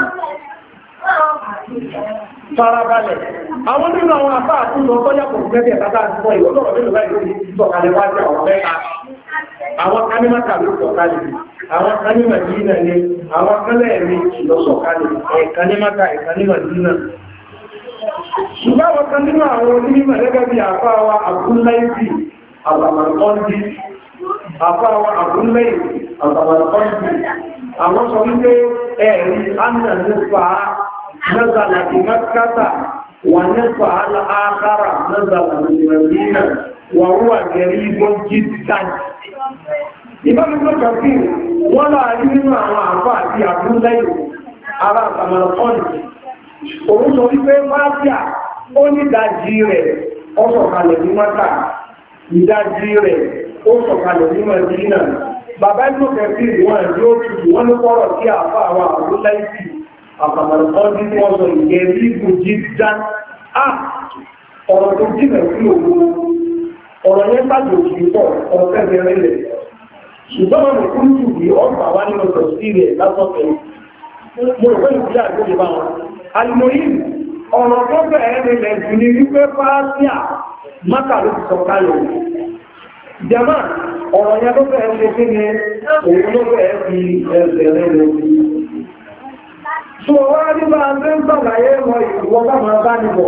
farabalẹ̀. Àwọn nínú àwọn àbá àtúnlọ tó yàpọ̀ gẹ́gẹ́ tàbí àtúnlọ ìwọ́lọ́rọ̀ nínú láì lórí ìsọ̀kalẹ̀ wájú àwọn mẹ́ta. Àwọn kanímàkà ló sọ̀kalẹ̀, àwọn kanímà dínà ni, àwọn kálẹ̀ ẹ̀mí lọ sọ̀kalẹ̀, ẹ̀kanímàkà ẹ̀kanímà dínà. Ṣùgbọ́n àwọn kan nínú àwọn onímọ̀ gẹ́gẹ́ bí àfáwà àbúláìsì àbàmàkọ́ndì, àfáwà àbúláìsì àbàmàkọ́ndì, àwọn sọ wípé ẹ̀rí ánà nípa نزل بمكة ونصف الآخر نزل بالمدينة وهو قريب جدا. Ìbámu tó kàfí wọ́n láàrin nínú àwọn àfá àti àbúlẹ́yìn ara àtàmàlọ́kọ́nì. Òun sọ wípé Fátíà ó ní ìdajì rẹ̀ ó sọ̀kalẹ̀ ní Mákà, ìdajì rẹ̀ ó sọ̀kalẹ̀ ní Mádínà. Bàbá ìlú kẹfì wọ́n ẹ̀dí ó tutù wọ́n ní kọ́rọ̀ sí àfá àwọn àbúlẹ́yìn àpàmàlùkọ́ ní wọ́n sọ ìgẹ̀ rígbò jíjá ah ọ̀rọ̀ tó jìnà sí òun ọ̀rọ̀ yẹn tàbí òkè pọ̀ ọ̀fẹ́ bẹ̀rẹ̀ lẹ̀ ṣùgbọ́n ọ̀rọ̀ kúrú jù bí ọ̀pàá wá nínú tọ̀sí rẹ̀ lásọ̀tẹ̀ mo rò pé ìpínlẹ̀ àgbègbè bá wọn alimoyin ọ̀rọ̀ tó bẹ̀rẹ̀ lẹ̀ jù ní wípé Fátíà Mákà ló ti sọ kalẹ̀ jama ọ̀rọ̀ yẹn tó bẹ̀rẹ̀ ṣe kí ni òun ló bẹ̀rẹ̀ fi ẹ̀bẹ̀rẹ̀ lẹ̀ So wá ní bá ń tẹ́ ń sàlàyé mọ ìwọ̀n bá máa bá nìbọ̀.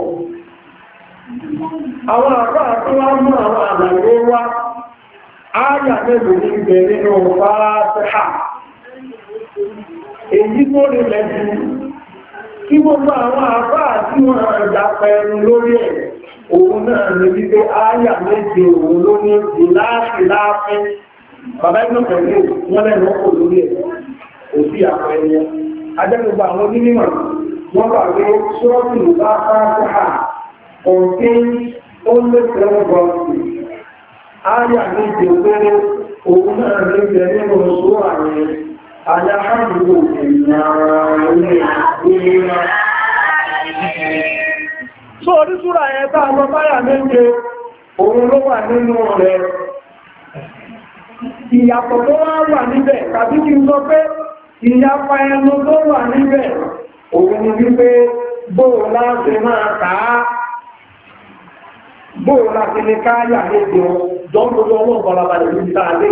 Àwọn àpá àti wá mú àwọn àlàyé wá, áyà mẹ́lò ní ibẹ̀ nínú Fátíhà. Èyí tó rí lẹ́jú, kí gbogbo àwọn àpá àti wọn àjà pẹ̀lú lórí ẹ̀, òun náà ní wípé áyà méje òun ló ní ìláàfí láàfí. Bàbá ìlú pẹ̀lú wọ́n lẹ́nu ọkọ̀ lórí ẹ̀, òsì àpẹẹrẹ. Adẹ́gbogbo àwọn onímọ̀ wọ́n bá rí ṣọ́ọ̀tù bá Fátíhà ọ̀tẹ́ ó lé tẹ́lẹ̀ bọ́ọ̀sì. Áyà ní ìjẹ̀pẹ́rẹ òun náà ní ìjẹ̀ nínú ṣó àyẹ̀ aláhàbùgbò So orí súra yẹn tá lọ báyà méje òun ló wà nínú rẹ̀. Ìyàtọ̀ tó wá wà níbẹ̀ tàbí kí n sọ pé ìyapa ẹnu tó wà níbẹ̀ òun ni wípé bóò láti máa tàá bóò láti ní káyà léde jọ́gbogbo ọlọ́gbọ́lába lè ní tààlé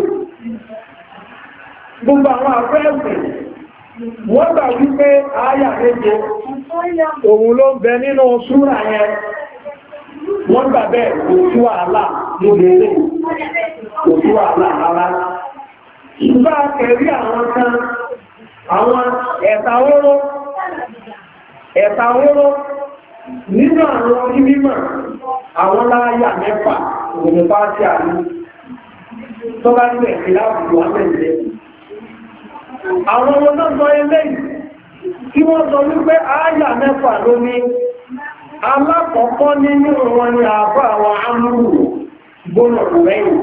gbogbo àwọn àfẹ́ẹ̀sì wọ́n gbà wípé áyà léde òun ló ń bẹ nínú súrà yẹn wọ́n gbà bẹ́ẹ̀ kò sí wàhálà níbi eré kò sí wàhálà rárá ìgbà kẹrí àwọn kan àwọn ẹ̀ta oró ẹ̀ta oró nínú àwọn onímọ̀ àwọn láyà mẹ́fà òun bá tí a ní tó bá nílẹ̀ sí láàbùkù àmẹ́lẹ̀ àwọn ọmọ náà sọ eléyìí tí wọ́n sọ wípé áyà mẹ́fà ló ní alákọ̀ọ́kọ́ nínú wọn ni àbá àwọn amúrù gbónà rẹ̀yìn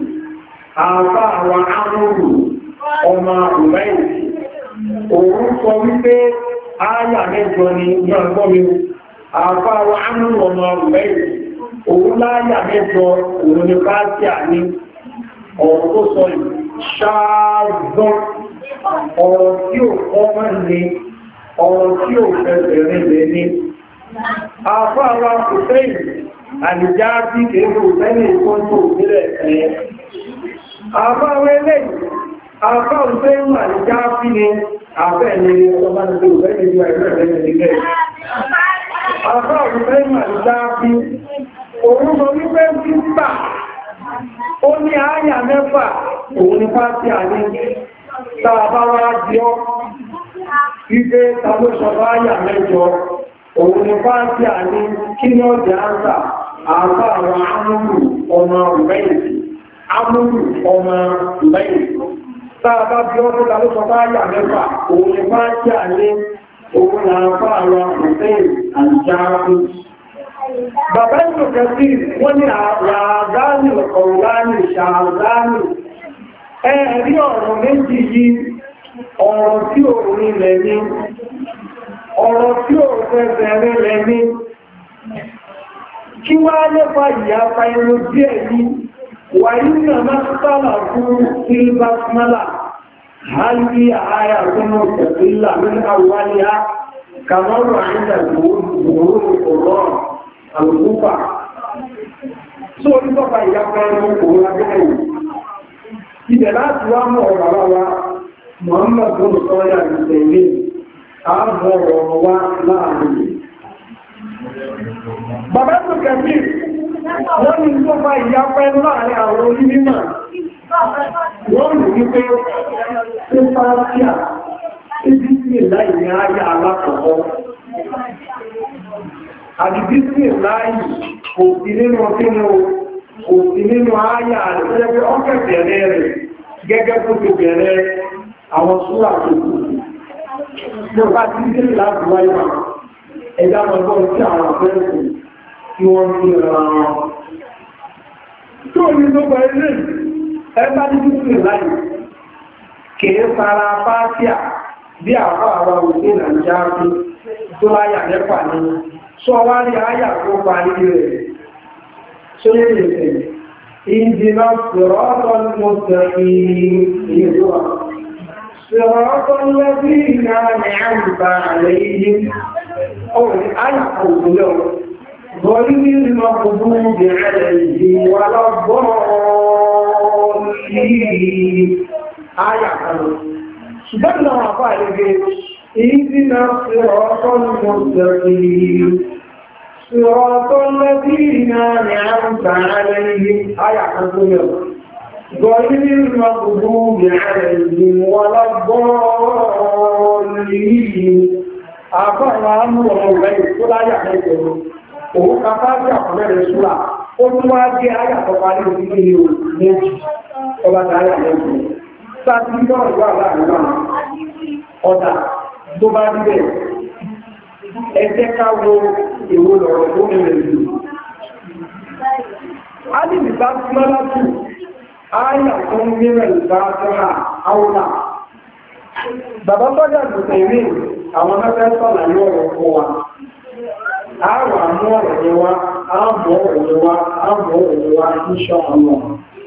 àbá àwọn amúrù ọmọ rẹ̀yìn òun sọ wípé áyà mẹ́jọ ni gbọ́ngbọ́mi àbá àwọn amúrù ọmọ rẹ̀yìn òun láyà mẹ́jọ òun ni Fátíà ní ọ̀rọ̀ tó sọ ṣáàzọ́ ọ̀rọ̀ tí ò kọ́mọ́ ní ọ̀rọ̀ tí ò fẹ́fẹ́ rẹ̀ ní àfá àwọn òfẹ́yìn àlìjá bí kéèkò fẹ́lẹ̀ ìkọ́ntò ìpínlẹ̀ ẹ̀ àfá àwọn eléyìí àfá òfẹ́yìn àlìjá bí ní àfẹ́ ní ọmọ ìlú òfẹ́yìn ìlú ẹ̀rẹ́ ẹ̀rẹ́ ìgbẹ́ àfá òfẹ́yìn àlìjá bí òun sọ wípé títà ó ní àáyà mẹ́fà òun ní Fátíà àní tàbá wá di ọ́ wípé tàbí sọ̀rọ̀ àáyà mẹ́jọ òun ní Fátíà àní kí ní ọjà áńsà àbá àwọn amúrù ọmọ rẹ̀yìn amúrù ọmọ rẹ̀yìn tàbá bí ọ́ tàbí sọ̀rọ̀ àáyà mẹ́fà òun ní Fátíà àní òun ní àbá àwọn rẹ̀yìn àjáàrùn Bàbá ìlúkẹ́ sí wọ́n ní àwàdánì ọ̀rọ̀lánì ṣàránì ẹ̀rí ọ̀rọ̀ méjì yìí ọ̀rọ̀ tí ò rí lẹ̀ ní ọ̀rọ̀ tí ò fẹ́fẹ́ rẹ̀ ní kí wá lẹ́fà ìyapa ẹnu díẹ̀ ní wà nínú mẹ́sàlá fún sílbásmálà هل هي آية مستقلة من أولها كمر عند ظهور القرآن الكوفة sórí tọ́ka ìyàpọ̀ ẹnu òun agbẹ́rẹ̀ ibẹ̀ láti wá mọ̀ ọ̀rọ̀ wa Muhammad bin sọ́yà ìtẹ̀lé ààbọ̀ ọ̀rọ̀ wa láàrin bàbá tó kẹfì wọ́n ni tọ́ka ìyàpọ̀ ẹnu láàrin àwọn onímọ̀ wọ́n rí wípé tó fàájíà ibi sí láì ní ayé alákọ̀ọ́ àdìbí sí láì kò sí nínú ọdínú kò sí nínú ayé àdìbí ọkẹ̀ bẹ̀rẹ̀ rẹ̀ gẹ́gẹ́ tó ti bẹ̀rẹ̀ àwọn súrà tó kù ní ọba tí sí láti wáyé wà ẹ̀dá ọgbọ́n sí àwọn afẹ́ẹ̀kù tí wọ́n fi ra wọn tó ní tó bẹ̀rẹ̀ ẹgbá ní títí láì kìí fara fásíà bí àwọn àwọn òṣè nàìjíríà tó láyà mẹ́fà ní sọ wá rí àyà tó parí rẹ̀ tó lè rẹ̀ ìdínà sọ̀rọ̀tọ̀ mọ́sẹ̀kì ìrọ̀wà sọ̀rọ̀tọ̀ lẹ́bí náà ní àmìbà àlẹ́yìn ọ̀rẹ́ àyà kò lọ غير المغضوب عليهم ولا الضالين آية ṣùgbọ́n náà wà fà ilé ìdínà sírọ̀tọ̀ mustaqim sírọ̀tọ̀ lẹ́bínà ní àmìbà àlẹ́yìn áyà kan tó yọ غير المغضوب عليهم ولا الضالين àfáàrà àmúrò ọ̀rẹ́ ìtúláyà lẹ́gbẹ̀ẹ́ òun kàfà sí àkọlẹ́rẹ̀ ṣúlá ó tún wá jẹ́ ayàtọ̀pá ní òfin ní méjì ọba dáyà lẹ́gbẹ̀ẹ́ sáàtì náà ìwà láàrin náà ọ̀dà tó bá rí bẹ́ẹ̀ ẹjẹ́ káwọ èwo lọ̀rọ̀ tó mẹ́rẹ̀ jù a ní ìbá túnmọ́látù ayà tó ń mẹ́rẹ̀ ìbá tọ́lá áwọ́lá bàbá bọ́jà lùtẹ̀rí àwọn mẹ́fẹ́ sọ́lá ní ọ̀rọ̀ fún wa àwọ̀ àmú ọ̀rọ̀ yẹ wá ààbọ̀ ọ̀rọ̀ yẹ wá ààbọ̀ ọ̀rọ̀ yẹ wá ìṣọ́ àwọn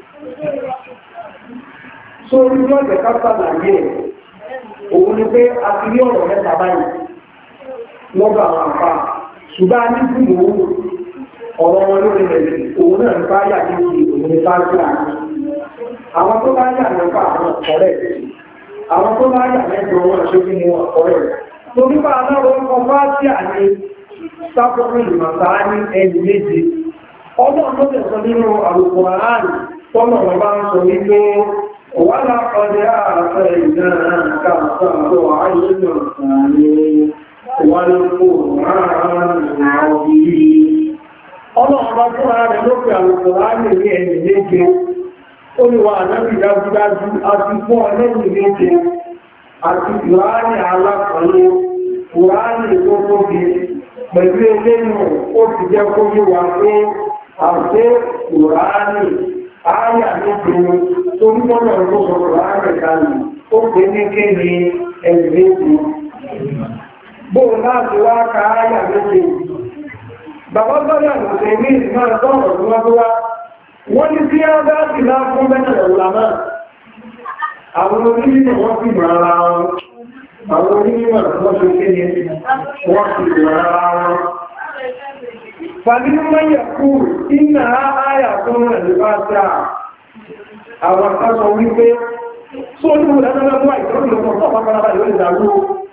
sórí lọ́jẹ̀ kápálà yẹ òun ni pé a ti rí ọ̀rọ̀ mẹ́ta báyìí lọ́gbà àwọn àpá ṣùgbọ́n a ní gbùgbò ọ̀rọ̀ wọn lórí rẹ̀ òun náà ń bá yà ní òun ní bá gbà àwọn tó bá yà nípa àwọn ọ̀rẹ́ àwọn tó bá yà mẹ́jọ wọn ṣe kí ni wọn ọ̀rẹ́ torí bá aláwọ̀ ọkọ̀ bá tí à ní sáfọ́rọ̀ ìmọ̀ta ní ẹni méje ọmọ tó tẹ̀sọ nínú àlùkò àárín tọ́nà wọn bá ń sọ wípé wà lápọ̀dé ààfẹ́ ìdára káàkiri àìyíyàn sàárè wà lókò ọlọ́run bá fún ara rẹ̀ lókè àlùkò àárín ní ẹni méje ó ní wà náà dájúdájú àti fún ọlẹ́yìn méje àti ìwárí alákọ̀ọ́lẹ́ ìwárí tó tóbi pẹ̀lú eléyìn ó ti jẹ́ kó yí wa pé àṣẹ ìwárí ayà méje tó ní mọ́nà tó sọ ìwárí kalẹ̀ ó pè ní kéde ẹ̀yìn méje bó láti wá ka ayà méje bàbá bọ́lá lòsẹ̀ ní ìsìnmọ́ sọ́rọ̀ tó wá tó wá wọ́n ní bí á bá ti lá fún mẹ́tẹ̀lẹ̀ ìlànà àwọn onímọ̀ wọ́n fi mọ̀ ara wọn àwọn onímọ̀ wọ́n fi kí ni wọ́n fi mọ̀ ara wọn fàlímọ̀ yẹ̀kú iná ààyà tó rẹ̀ lè bá sáà àwọn akásọ wípé tó ní ìwòdánilẹ́gbọ́ ìtọ́lùlọ́pọ̀ tó pàpàdà ìwé ìdàgbò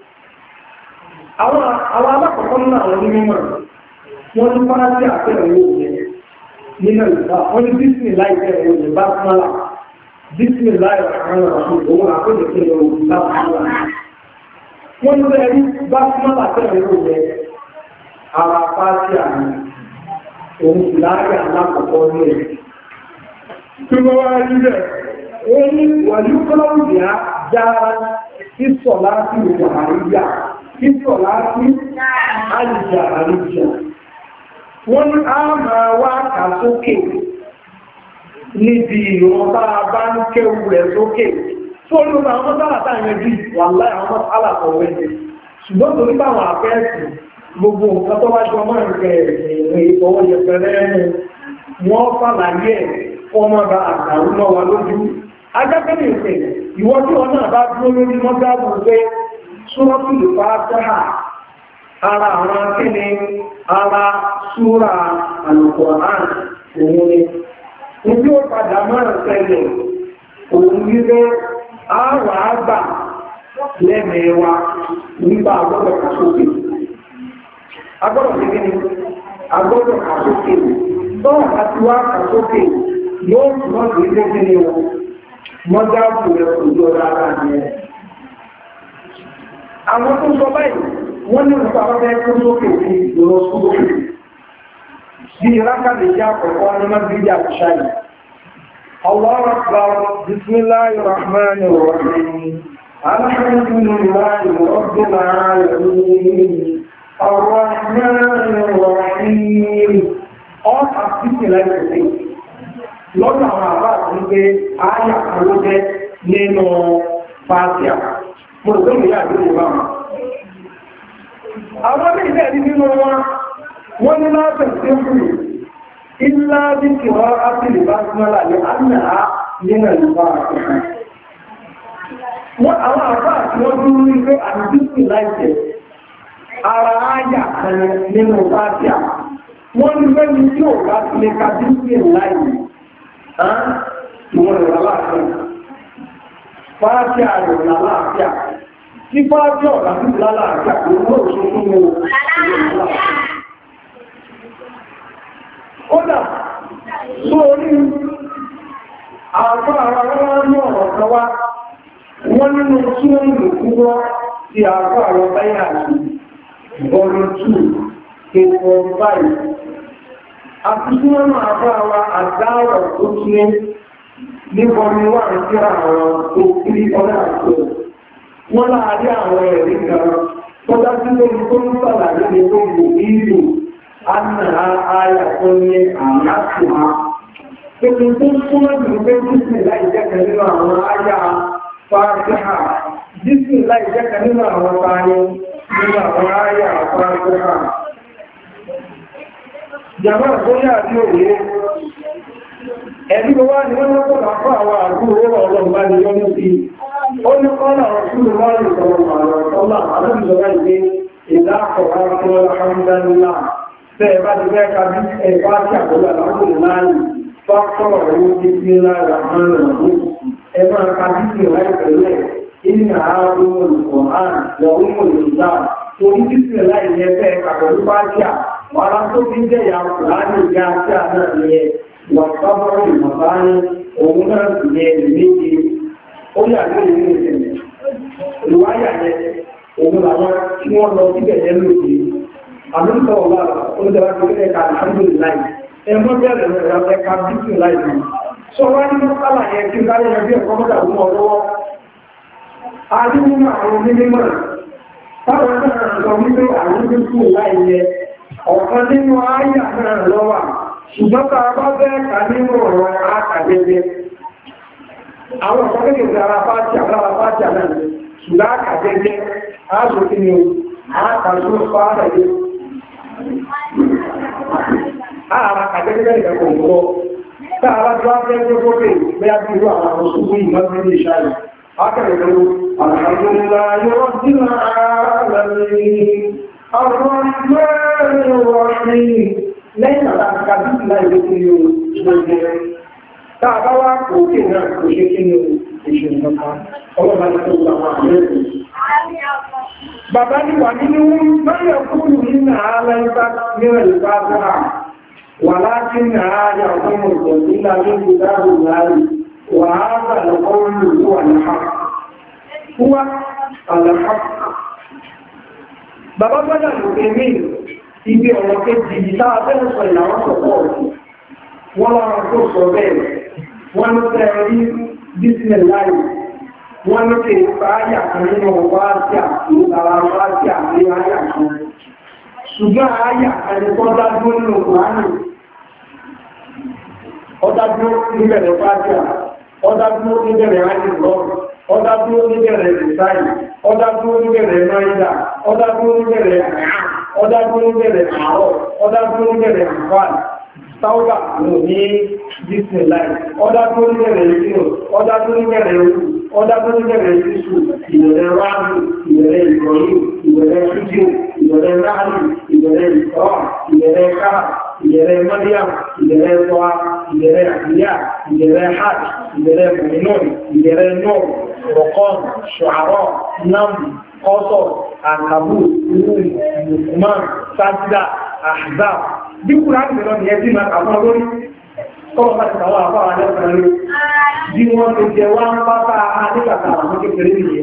àwọn alákọ̀ọ́kọ́ náà àwọn onímọ̀ wọ́n ní fárá sí àpẹẹrẹ ìwé nínú ìgbà wọ́n ní bísmì láìpẹ́ ìwé bá fúnmọ́lá bísmì láìpẹ́ òun àpẹẹrẹ ìwé bá fúnmọ́lá wọ́n ní bẹ́ẹ̀ bá fúnmọ́lá tẹ́lẹ̀ ìwé ara pàtí àmì òun ìlàáyà alákọ̀ọ́kọ́ ní ẹ̀ tí wọ́n wá rí rẹ̀ ó ní wàlúkọ́lọ́wùdíá jára ìsọ̀ láti ìwà àríyá ìsọ̀ láti àríjà àríjà wọ́n ní a máa wá kà sókè níbi ìwọ̀n bá bá ń kéwù rẹ̀ sókè tó ló máa wọ́n sára táàrin bí wà láì àwọn alàkọ̀wé ṣùgbọ́n tó nípa àwọn àfẹ́ẹ̀sì gbogbo nǹkan tó wá jọ máa ń rẹ̀ ìrìn ìfọwọ́ yẹpẹrẹ ẹnu wọ́n fàlàyé ọmọ bá àtàrú náà wà lójú ajákẹ́lẹ̀ ìpè ìwọ́n tí wọ́n náà bá dúró lórí mọ́gáàbù pé Suratul Fatiha ara àwọn kíni ara súra Al-Qur'an òun ni ojú ó padà máa ṣẹlẹ̀ òun wípé àwà àgbà lẹ́mẹ̀ẹ́wà nípa agbọ́dọ̀ kàsókè agbọ́dọ̀ sí kíni agbọ́dọ̀ kàsókè tọ́wọ́ àti wá kàsókè yóò túnmọ̀ sí ilé kíni wọn mọ́gáàbù rẹ̀ òjò rárá ní ẹ̀ àwọn tó sọ báyìí wọ́n ní ọ̀pọ̀ àwọn ẹgbẹ́ sókè sí ìrọ̀ sókè bí rákàlẹ̀ jẹ́ àkọ́kọ́ ní mábílì àṣáyì Allahu Akbar bismillahir rahmanir rahim alhamdulillahi rabbil alamin arrahmanir rahim ọ́ àfíkì láìpẹ́ lọ́nà àwọn àbá àti pé ààyà kan ló jẹ́ nínú fàátíà mo rò pé ìyá àdúgbò bá wọn àwọn ní ilẹ̀ ní nínú wọn wọ́n ní láti ṣíkùrù ilá bí kí wọ́n á sí lè bá súnmọ́lá ní àmìnà nínú ìfà àkùnrin wọ́n àwọn àbá àti wọ́n dúró ní pé àdúgbò láìpẹ́ ara áyà kan nínú fàátíà wọ́n ní mẹ́ni tí ò bá ti lè ka dúgbò láìpẹ́ ìwọ̀n rẹ̀ láàáfíà fàátíà rẹ̀ láàáfíà tí fàátíà ọ̀gá sí láàáfíà kò ní òṣèlú fún mi kódà tó orí àwọn àwọn àwọn ní ọ̀rọ̀ kan wá wọ́n nínú tí ó ń lò púpọ̀ sí àwọn àwọn báyà sí bọ́ọ̀lù two eight four five àti tí wọ́n máa bá wa àdáwọ̀ tó tún nípa ní wà ní kíra àwọn tó kiri ọlá àti wọ́n láàárín àwọn ẹ̀rí kan tó dájú lórí tó ń sàlàyé ní tó gbò ìlú àmìnà àyà tó ní àyàtùmá pẹ̀lú tó súnmọ́ jù pé dísìn láì jẹ́kẹ̀ nínú àwọn àyà fàájíhà dísìn láì jẹ́kẹ̀ nínú àwọn fàáyé nínú àwọn àyà fàájíhà jàmá tó yà tí ó rí ẹ̀rí wá ní wọ́n lọ́pọ̀ àpá àwọn àgbúrò ọlọ́mbá ni yọ́ ní sí ó ní kọ́nà ọ̀sùn lọ́rùn ìtọ̀lọ̀mọ̀ àlọ́bìsọ̀rọ̀ ìgbé ìdákọ̀ọ́rọ̀ tó alhamdulillah tẹ́ bá ti fẹ́ ká bí ẹ̀fà tí àkọ́lá láwọn láàrín fọ́kọ̀rọ̀ owó tí tí lára márùn-ún ẹ máa ká bí sí láì pẹ̀lẹ̀ ìrìn àwọn olùkọ̀án lọ́wọ́ olùdá torí tí sí láì yẹ fẹ́ kàkọ̀lú bá jà wàrà tó fi jẹ́ ìyá láàrín ìyá tí a náà ní ẹ wà sábọ̀rọ̀ ìmọ̀bá ní òun náà sì yẹ méje ó yà ní ìlú ìṣẹ̀lẹ̀ ìwáyà yẹ òun làwọn tí wọ́n lọ síbẹ̀ yẹn lòdì àmúntọ̀ ọ̀la oúnjẹ́wà tó lè ka alhamdulillah ẹmọ́ bẹ̀rẹ̀ rẹ̀ rẹ̀ ka bíkì láìsí sọ wá ní mọ́sálà yẹn kí láyé ẹbí ẹ̀kọ́ mọ́dà fún ọlọ́wọ́ a ní nínú àwọn mímọ́ táwọn náà sọ wípé àwọn bíkì láìyẹ ọ̀kan nínú àyà náà lọ́wà ṣùgbọ́n tá a bá bẹ́ẹ̀ ka nínú ọ̀rọ̀ àkàdẹ́dẹ́ àwọn ọ̀kan kékeré ara pàtì àbára pàtì àná ṣùgbọ́n àkàdẹ́dẹ́ á sọ kí ni àkàdó fáadàdé Ààrà kàtẹ́kẹ́ ìrẹ̀kọ̀ ìgbọ́. Táàrà tó á fẹ́ tó kókè bẹ́ á bí irú àwọn ọ̀ṣùgbú ìmọ́sílẹ̀ ìṣàlẹ̀. Akẹ́rẹ̀ lọ́rọ̀, alhamdulillahi rabbil alamin, arrahmanir rahim. Lẹ́yìn àti kàbíkì láì ló kí ní ìṣẹ́jẹ́. Táàbá wá kòókè náà kò ṣe kí ní ìṣẹ́jẹ́ kan. Ọlọ́bà ní tó gbà máa lẹ́rẹ̀. Bàbá ní wà nínú mẹ́rẹ̀ kúrò nínú ààrẹ mẹ́rẹ̀ ìpására wà láti ní ààrẹ ọ̀pọ̀ ìgbẹ̀sílá lórí dáàbò láàrí wà áàbà lọ́kọ́rùn ún wà náà. Wúwá àlàfà. Bàbá gbọ́dà lókè mí ibi ọ̀rọ̀ kejì ìta abẹ́rẹ̀sọ ìlàwọ́ sọ̀pọ̀ wọ́n lọ́rọ̀ tó sọ bẹ́ẹ̀ wọ́n ló tẹ́ rí bísílẹ̀ láì wọ́n ló tẹ́ ìpáyà kan nínú wáṣíà ìtara wáṣíà ní àyà kan ṣùgbọ́n àyà kan ní kọ́ dájú nínú kùránì ọdájú níbẹ̀rẹ̀ wáṣíà ọdájú níbẹ̀rẹ̀ àyè lọ́rùn ọdájú níbẹ̀rẹ̀ ìsáì ọdájú níbẹ̀rẹ̀ náírà ọdájú níbẹ̀rẹ̀ àyà ọdájú níbẹ̀rẹ̀ àárọ̀ ọdájú níbẹ̀rẹ̀ àǹfààní Táwọ́bà ló ní Disneyland, ọdá tó ní bẹ̀rẹ̀ ìrìnà, ọdá tó ní bẹ̀rẹ̀ ìrù, ọdá tó ní bẹ̀rẹ̀ sísù ìbẹ̀rẹ̀ ráàlù ìbẹ̀rẹ̀ ìgbọ̀nyí ìbẹ̀rẹ̀ fídíò ìbẹ̀rẹ̀ ráàlù ìbẹ̀rẹ̀ ìkọ́ ìbẹ̀rẹ̀ ká ìbẹ̀rẹ̀ mọ́díàm ìbẹ̀rẹ̀ tọ́wá ìbẹ̀rẹ̀ àdíyà ìbẹ̀rẹ̀ hajj ìbẹ̀rẹ̀ mọ̀mínún ìbẹ̀rẹ̀ náà rọ̀kọ́n ṣọ̀árọ̀ nam kọ́sọ̀ àkàbù ìlú ìmùkùnmán sájídà àhàzà bí kúrò àti ìrọ̀ nìyẹn tí máa kàwọn lórí kọ́lọ̀ bá ti kàwọn àfáwà lẹ́sàn-án lórí bí wọ́n ti jẹ wá ń pátá nígbàtà àwọn kékeré nìyẹn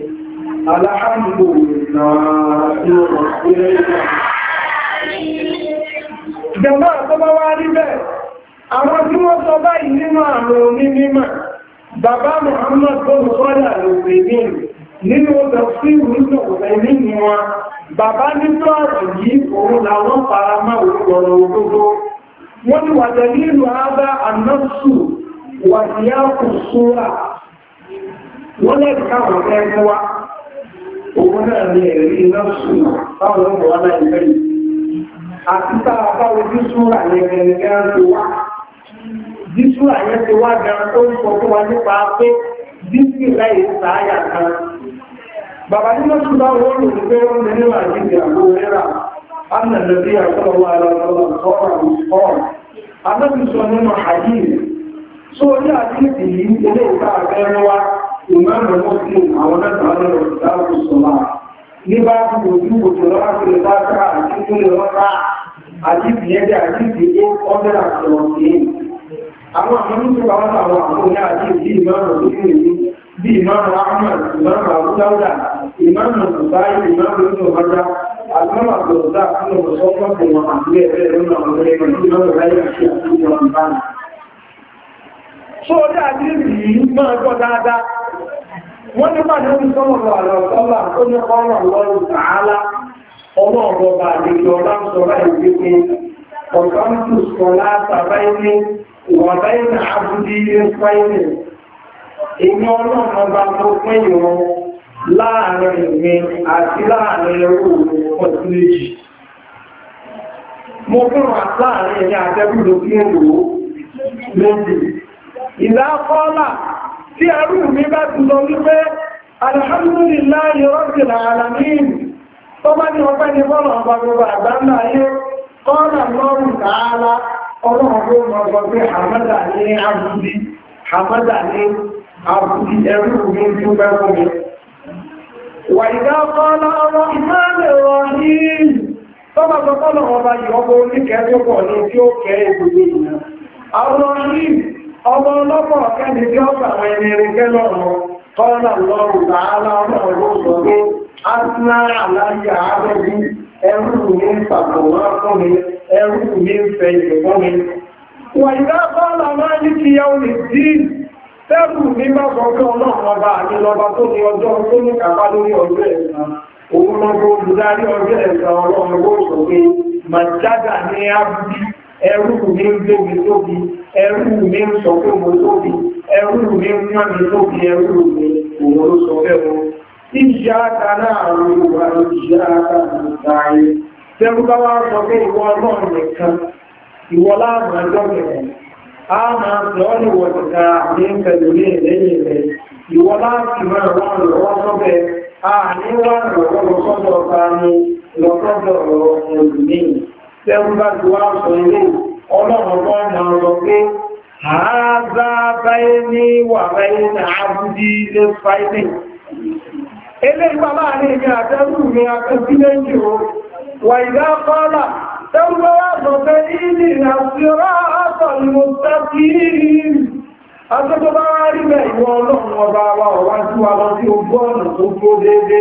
Jẹ̀mọ́ àtọ́bá wá rí bẹ́ẹ̀, àwọn tí wọ́n sọ báyìí nínú àwọn onímọ̀, bàbá Muhammad bọ́ọ̀lù sọ́dà lòpè ní nínú ọjọ́ sí ìrúsọ̀ òfẹ́ nínú wọn, bàbá nínú ọ̀rọ̀ yìí òun làwọn fara máa òkúrọ̀ ògbógbó. Wọ́n ni wà jẹ́ nílùú àbá ànásù wà ní àkù súra. Wọ́n lẹ́ẹ̀kì káwọn ẹgbẹ́ wa, òun náà ní ẹ̀rí iná sùn táwọn ọmọ wá láì fẹ́ yìí. Àti táà bá ojú súra yẹn gẹ̀rẹ̀gẹ̀rẹ̀ ti wá. Jísúra yẹn ti wá gan tó ń sọ fún wa nípa pé dísì láì sááyà kan. Bàbá nínú ṣúgbà wọ́n lò ní pé wọ́n lè níwà jíjẹ àwọn rírà. Anna nàbí àtọ́lọ́wọ́ aláwọ̀ sọ́rọ̀ àwọn Anábì sọ nínú hadith. Só ní àdíjì yìí ilé ìta àgbẹ̀rẹ̀ wa, ìmáàmù Muslim àwọn mẹ́ta lọ́rọ̀ ìdáàbò sọ́lá. Ní bá bí ojú òjò lọ́wọ́ sí lè bá ká àti tó lè rọ́ká àdíjì yẹn jẹ́ àdíjì yẹn ọdún àti ọ̀sẹ̀. Àwọn àmọ́núkú àwọn àwọn àwọn ní àti ìdí ìmáàmù Muslim bí ìmáàmù Ahmad, ìmáàmù Abu Dawud, ìmáàmù Bukhari, ìmáàmù Ibn Majah, àgbọ́nà àgbọ̀dá fún ọ̀sọ́pọ̀ wọn àti ẹ̀rẹ́ lọ́nà ọ̀rẹ́ ìmáàmù Ráyà àti àti ìjọba. Só orí àdíjì yìí máa gbọ́ dáadáa. Wọ́n ní bá ní ó ń sọ́rọ̀ àlọ́sọ́lá tó ní ọ̀rọ̀ lọ́rùn tààlá ọmọ ọ̀rọ̀ bá àdéjọ ọlá ń sọ́rọ̀ ìgbé ọ̀gán tó sọ látàbá ilé ìwọ̀nbá ìrìn àbúdí ilé fáìlì. Èmi ọlọ́run ọba tó pín ìrọ̀ láàrin ìgbé àti láàrin ẹrù ọdún méjì. Mo fẹ́ràn láàrin ẹ̀yà àtẹ́bùdó kí èlò méjì. Ìlà kọ́lá tí ẹrù mi bá ti lọ wípé alhamdulillahi rabbil alamin tó bá ní ọpẹ́ ní bọ́lá ọba gbogbo àgbáńlá ayé kọ́nà lọ́rùn tààlá ọlọ́run ló mọ̀ pé hamada ní abúdí hamada ní abúdí ẹrù mi tí ó bẹ́ fún mi. Wà ìdá kọ́lá ọmọ ìmáàlẹ̀ rọ̀hìn tó bá sọ kọ́nà ọba ìwọ́gbọ́ oníkẹ́ tó pọ̀ ní tí ó kẹ́ ìgbògbò ìyàn. Ọmọ ọlọ́pọ̀ ọ̀kẹ́ni tí ó pàwọn ẹni rinjẹ́ lọ́rọ̀ kọ́nà lọ́rùn tààlà ọlọ́run sọ pé a ti náà aláyé àádọ́bí ẹrù mi ń pàpọ̀ wá fún mi, ẹrù mi ń fẹ́ ìgbẹ̀gbọ́n mi. Wà ìdá kọ́nà máa ní kí yá olè dí tẹ́rù mi bá sọ pé ọlọ́run ọba àti lọba tó ní ọjọ́ tó ní kàpá lórí ọjọ́ ẹ̀san. Òun lọ́gbọ́ olùdarí ọjọ́ ẹ̀san ọlọ́run ó sọ pé màjádà ní ábúdí ẹrù mi ń gbé mi tóbi, ẹrù mi ń sọ pé mo tóbi, ẹrù mi ń mọ́ mi tóbi, ẹrù mi òun ló sọ fẹ́ wọn. Ìṣáàkà náà rú wà ìṣáàkà nìtàrí. Tẹ́rù bá wá sọ pé ìwọ ọlọ́run nìkan, ìwọ láàrín ọjọ́ mẹ́rin. A máa sọ ní wọ̀dìká ní pẹ̀lú ní ẹ̀lẹ́yìn rẹ̀. Ìwọ láti máa wá lọ́wọ́ sọ́bẹ̀, a ní wá lọ́wọ́ lọ́sọ́dọ̀ ọ̀ta ní lọ́sọ́dọ̀ ọ̀rọ̀ ẹ̀lùmíì. Tẹ́rù bá ti wá sọ ilé ọlọ́run bọ́ máa lọ pé àádá báyé ní wà báyé ní àbúdí lé fáìlì. Ilé ìgbà láàrin ìgbà àtẹ́rù mi akẹ́sí méjì o, wà ìdá kọ́lá, tẹ́rù bá wá sọ pé ìdí ìrìnàṣírá àtọ̀lù tẹ́kìí. Àtẹ́tọ́ bá wá rí bẹ̀ ìwọ ọlọ́run ọba wa ọ̀wájú wa lọ sí ojú ọ̀nà tó tó déédé.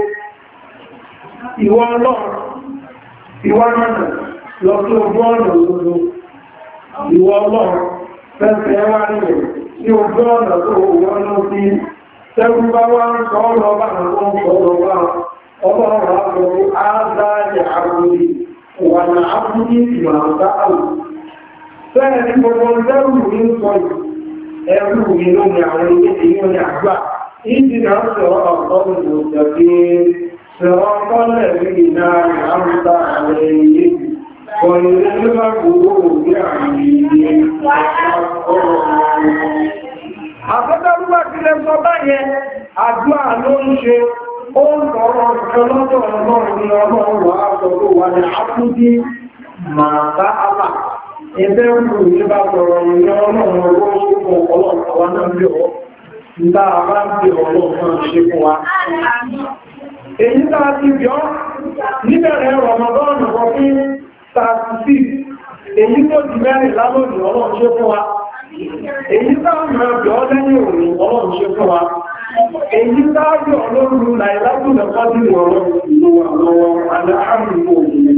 Ìwọ ọlọ́run, ìwọ náà lọ sí ojú ọ̀nà òdodo. Ìwọ ọlọ́run fẹ́fẹ́ wá nílẹ̀ sí ojú ọ̀nà tó wọ́n lọ sí tẹ́rù bá wá ń sọ ọ́rọ̀ bá ń sọ ọ́rọ̀ bá ọlọ́run àbọ̀ ázáyẹ̀ àbúrí wà ní àbúrí ìwà àtàlù. Fẹ́ẹ̀ ní gbogbo tẹ́rù ní sọ ẹrù mi ló ní àwọn ilé èyí ní àgbà. Ìdí náà sọ̀rọ̀ ọ̀tọ́rùn ìwòsàn sọ̀rọ̀ kọ́lẹ̀ rí náà àmúta àwọn ilé Àfẹ́fẹ́rúwà ti lẹ sọ báyẹn, àdúrà ló ń ṣe ó ń tọrọ ọlọ́dọ̀ ọlọ́run ní ọlọ́run wà sọ́dọ̀ wà ní àkúdí màá bá àlà ẹgbẹ́ ìlú ní bá tọrọ ní ọlọ́run ọgbọ́n ṣe fún ọlọ́run àwọn náà bí ọ nígbà bá ń bí ọlọ́run ṣe fún wa èyí tá a ti bí ọ níbẹ̀rẹ̀ rọmọdọ́ọ̀nù ọdún thirty six èyí tó di mẹ́rin lálónìí ọlọ́run ṣe fún wa èyí táwọn ọ̀bẹ̀ ọlẹ́yìn òní ọlọ́run ṣe fún wa èyí táàbí ọlọ́run láìláàbùn lẹ́kọ́ sí ọ̀rọ̀ ìlú àwọn aláàrùn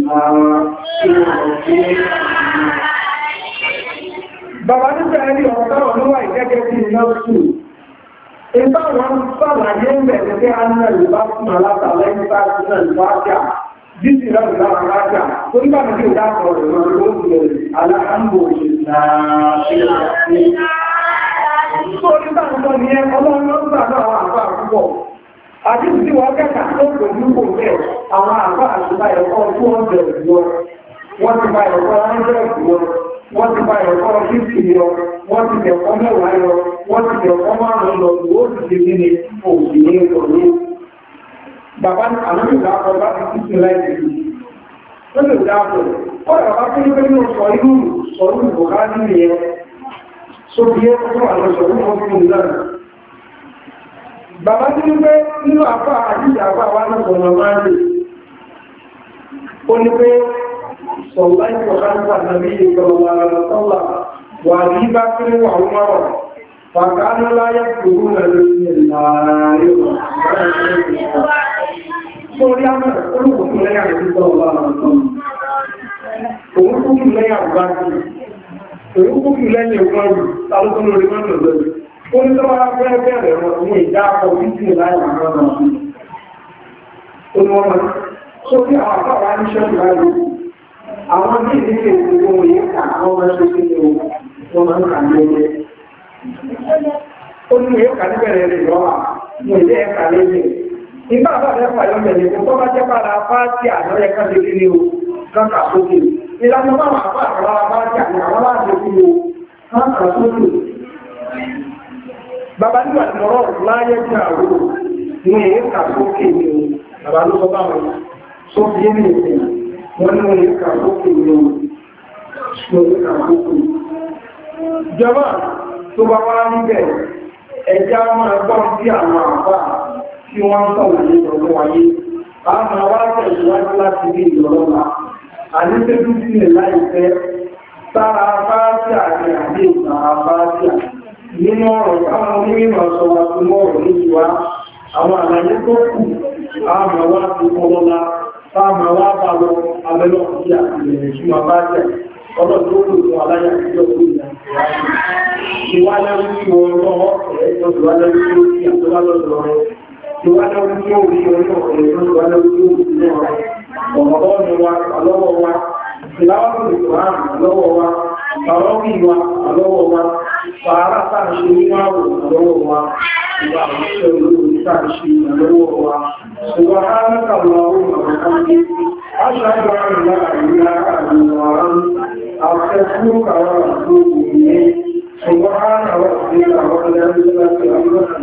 bàbá nígbà ẹni ọ̀gá ọlọ́wà ìgẹ́gẹ́ bí iná sùn ìbá wọn sàlàyé mẹ́rin pé a ń rẹ̀ ìbá fún alátàlẹ́ ìbá fún ẹ̀lúwájá bíbí rẹ̀ lára rájá tó nígbà mẹ́rin ìdá àkọrọ̀ ìrọ̀ ló ń bẹ̀rẹ̀ aláàrùn òṣèlú tó nígbà tó ní ẹ ọlọ́run ló ń gbà náà àwọn àbá àkúbọ̀ àti tí wọ́n kẹta tó pẹ̀lú kò bẹ́ẹ̀ àwọn àbá àṣìbá ẹ̀kọ́ two hundred lọ wọ́n ti bá ẹ̀kọ́ one hundred lọ wọ́n ti bá ẹ̀kọ́ fifty lọ wọ́n ti bẹ̀kọ́ mẹ́wàá lọ wọ́n ti bẹ̀kọ́ márùn-ún lọ ó sì ti ní ní òsì ní ìtọ̀lú bàbá ní àwọn ìgbà akọ bá ti kú sí láì sí ó lè dáàbò ó rẹ̀ bá fún pé ní sọ inú sọ inú bùkà nínú yẹn sóbi yẹn fún àwọn sọ inú wọn fún ìlànà bàbá ní pé nínú àpá àjíjà àpá wa náà sọ̀rọ̀ máa ń lè ó ní pé sọ̀lá ìfọ̀kánsà nàbí ìgbọ̀lọ̀wà àrọ̀sọ́lá wà ní bá kí wà wọ́rọ̀ fàkánú láyé kúrú nà lórí ìlàáyé sórí àmà olùkùnkùn lẹ́yà ìgbọ̀lọ̀wà àrọ̀sọ́lá òun kúkú lẹ́yà àgbájú òun kúkú lẹ́yà ìgbọ̀lọ̀wà tàbí lórí mọ́nà lórí ó ní tọ́wọ́ fẹ́ bẹ̀rẹ̀ wọn ní ìjà àpọ̀ títí láyé àgbọ̀lọ̀wà sórí àwọn àpáwà ní ṣẹ́lú láyé àwọn ní ìdíkẹ̀ ìgbogbo òye kà àwọn ọmọ ṣe sí ní wọn máa ń kà ní ẹgbẹ́ ó ní ìwé kà níbẹ̀rẹ̀ rẹ̀ lọ́wà ní ilé ẹ̀kà lẹ́yìn nígbà bá lẹ́fà yọ́mẹ̀lẹ̀ tó bá jẹ́ bára fáàtì àlọ́yẹ ká lè rí o káàkà sókè ìlànà bá wà fà àrọ̀ fáàtì àti àwọn láti rí o káàkà sókè bàbá nígbà tí mọ̀rọ̀ láyé jẹ́ àrò ní èyí kà sókè ní o bàbá ló sọ báwọn sókè ní ìsìn wọ́n ní wọ́n lè kà lókè ní ọ̀rọ̀ kà lókè. Jọba tó bá wá níbẹ̀, ẹjá máa gbọ́n sí àwọn àpá tí wọ́n ń sọ̀rọ̀ ní ọ̀rọ̀ wáyé. A máa wá tẹ̀síwájú láti rí ìrọ̀lọ́la. A ní tẹ́jú sílẹ̀ láìpẹ́, sára báásí àti àdé ìsàrà báásí. Nínú ọ̀rọ̀ táwọn onímọ̀ sọ wa tó mọ́ ọ̀rọ̀ ní ìwá, àwọn àlàyé tó kù, a máa wá tó kọ́lọ́lá. Fáàmà wá bá lọ abẹ́lọ́ sí àtìlẹ̀rẹ̀ tí wọ́n bá jẹ́ ọlọ́ tó kò fún aláyà tí ó kú ìyà ìwádẹ́rú tí wọ́n lọ́wọ́ ẹ̀ẹ́jọ́ ìwádẹ́rú tí ó kí àtọ́lọ́lọ́ rẹ̀ ìwádẹ́rú tí ó rí ọjọ́ ẹ̀ẹ́jọ́ ìwádẹ́rú tí ó kú ní ọ̀rẹ́ ọ̀mọ̀lọ́ ni wa alọ́wọ́ wa ìlàwọ́ ìkùrán alọ́wọ́ wa àrọ́bì wa alọ́wọ́ wa fàárà sáà ṣe nínú àwò alọ́wọ́ wa ìwà àwọn iṣẹ́ olóòrùn sáà ṣe alọ́wọ́ wa سبحانك اللهم وبحمدك أشهد أن لا إله إلا أنت أستغفرك وأتوب إليك سبحان ربك رب العزة عما